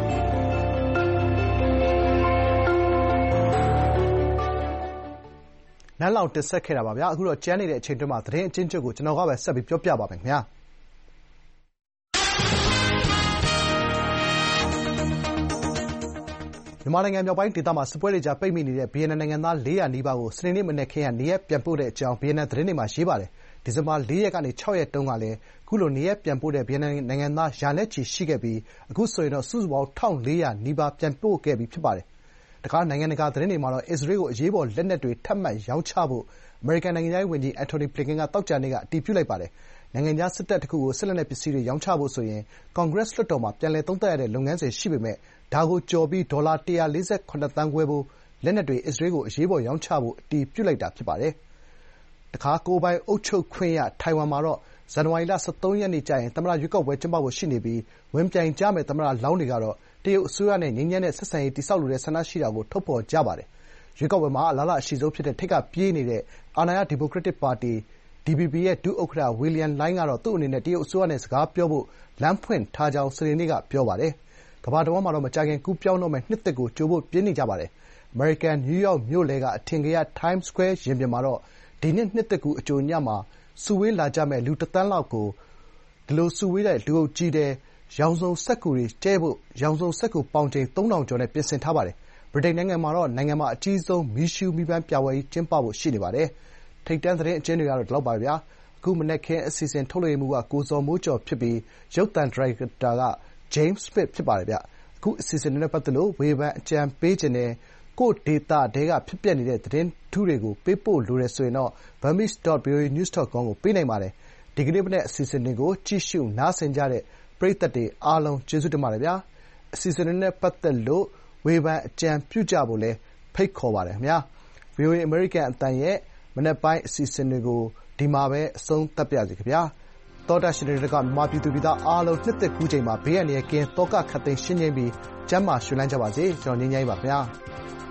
နန်းလောင်တင်ဆက်ခဲ့တာပါဗျာအခုတော့ကျန်းနေတဲ့အချိန်တွင်းမှာသတင်းအချင်းချုပ်ကိုကျွန်တော်ကပဲဆက်ပြီးပြောပြပါမယ်ခင်ဗျာမြန်မာနိုင်ငံမြောက်ပိုင်းဒေသမှာစစ်ပွဲတွေကြားပိတ်မိနေတဲ့ဗီယက်နမ်နိုင်ငံသား400နီးပါးကိုစနေနေ့မနက်ခင်းကနေရပ်ပြန်ပို့တဲ့အကြောင်းဗီယက်နမ်သတင်းတွေမှာရေးပါတယ်ဒီဇင်ဘာ4ရက်ကနေ6ရက်တုန်းကလည်းခုလိုနေရပ်ပြန်ပို့တဲ့ဗီယက်နမ်နိုင်ငံသားရာနဲ့ချီရှိခဲ့ပြီးအခုဆိုရင်တော့စုစုပေါင်း1400နီးပါးပြန်ပို့ခဲ့ပြီးဖြစ်ပါတယ်တခါနိုင်ငံတကာသတင်းတွေမှာတော့အစ္စရေးကိုအရေးပေါ်လက်နက်တွေထပ်မံရောင်းချဖို့အမေရိကန်နိုင်ငံသားဝန်ကြီးအန်တိုနီဘလင်ကန်ကတောက်ကြနေ့ကအတည်ပြုလိုက်ပါတယ်နိုင်ငံခြားစစ်တပ်တစ်ခုကိုစစ်လက်နက်ပစ္စည်းတွေရောင်းချဖို့ဆိုရင်ကွန်ဂရက်လွှတ်တော်မှာပြန်လည်သုံးသပ်ရတဲ့လုပ်ငန်းစဉ်ရှိပေမဲ့ဒါကိုကျော်ပြီးဒေါ်လာ148သန်းခွဲဖိုးလက်နက်တွေအစ္စရေးကိုအရေးပေါ်ရောင်းချဖို့အတည်ပြုလိုက်တာဖြစ်ပါတယ်တခါကိုယ်ပိုင်အုပ်ချုပ်ခွင့်ရထိုင်ဝမ်မှာတော့ဇန်နဝါရီလ23ရက်နေ့ကျရင်သမ္မတရွေးကောက်ပွဲကျင်းပဖို့ရှိနေပြီးဝင်ပြိုင်ကြမယ့်သမ္မတလောင်းတွေကတော့တရုတ်အစိုးရနဲ့ငြိမ်းချမ်းတဲ့ဆက်ဆံရေးတည်ဆောက်လိုတဲ့ဆန္ဒရှိတာကိုထုတ်ဖော်ကြပါတယ်။ရွေးကောက်ပွဲမှာအလားအလာအရှိဆုံးဖြစ်တဲ့ထိပ်ကပြေးနေတဲ့အာဏာရဒီမိုကရက်တစ်ပါတီ DPP ရဲ့ဒုဥက္ကဋ္ဌဝီလီယံလိုင်းကတော့သူ့အနေနဲ့တရုတ်အစိုးရနဲ့စကားပြောဖို့လမ်းဖွင့်ထားကြောင်းစနေနေ့ကပြောပါတယ်။ကမ္ဘာတဝန်းမှာတော့မကြာခင်ကူးပြောင်းတော့မယ့်နှစ်သစ်ကိုကြိုဖို့ပြင်နေကြပါတယ်။အမေရိကန်နယူးယောက်မြို့လယ်ကအထင်ကရ Times Square ရင်ပြင်မှာတော့ဒီနှစ်သစ်ကူးအကြိုညမှာစုဝေးလာကြမယ့်လူ1သန်းလောက်ကိုဒီလိုစုဝေးတဲ့လူအုပ်ကြီးတဲ့ရောင်စုံစက္ကူတွေကျဲဖို့ရောင်စုံစက္ကူပေါင်ချိန်3000ကျော်နဲ့ပြင်ဆင်ထားပါတယ်ဗြိတိန်နိုင်ငံမှာတော့နိုင်ငံမှာအကြီးဆုံးမီးရှူးမီးပန်းပြပွဲကြီးကျင်းပဖို့ရှိနေပါတယ်ထိပ်တန်းသတင်းအကျဉ်းတွေကတော့ဒီလောက်ပါဗျာအခုမနေ့ကအစီအစဉ်ထုတ်လွှင့်မှုကကိုဇော်မိုးကျော်ဖြစ်ပြီးရုပ်သံဒါရိုက်တာက James Smith ဖြစ်ပါတယ်ဗျအခုအစီအစဉ်နဲ့ပတ်သက်လို့ဝေဖန်အကြံပေးခြင်းနဲ့ကိုယ့်ဒေသထဲကဖြစ်ပျက်နေတဲ့သတင်းထူးတွေကိုပေးပို့လိုတယ်ဆိုရင်တော့ burmese.voanews.com ကိုပေးနိုင်ပါတယ်။ဒီကနေ့မနက်အစီအစဉ်တွေကိုကြည့်ရှုနားဆင်ကြတဲ့ပရိသတ်တွေအားလုံးကျေးဇူးတင်ပါတယ်ဗျာ။အစီအစဉ်တွေနဲ့ပတ်သက်လို့ဝေဖန်အကြံပြုကြဖို့လည်းဖိတ်ခေါ်ပါတယ်ခင်ဗျာ။ VOA အမေရိကန်အသံရဲ့မနက်ပိုင်းအစီအစဉ်တွေကိုဒီမှာပဲအဆုံးသတ်ပါရစေခင်ဗျာ။သောတရှင်တွေကမြန်မာပြည်သူပြည်သားအားလုံးနှစ်သက်ကူးချိန်မှာဘေးအန္တရာယ်ကင်းသောကခတ်သိမ်းရှင်းချင်းပြီးကျန်းမာရွှင်လန်းကြပါစေ။ကျွန်တော်ငြိမ်းချမ်းပါခင်ဗျာ။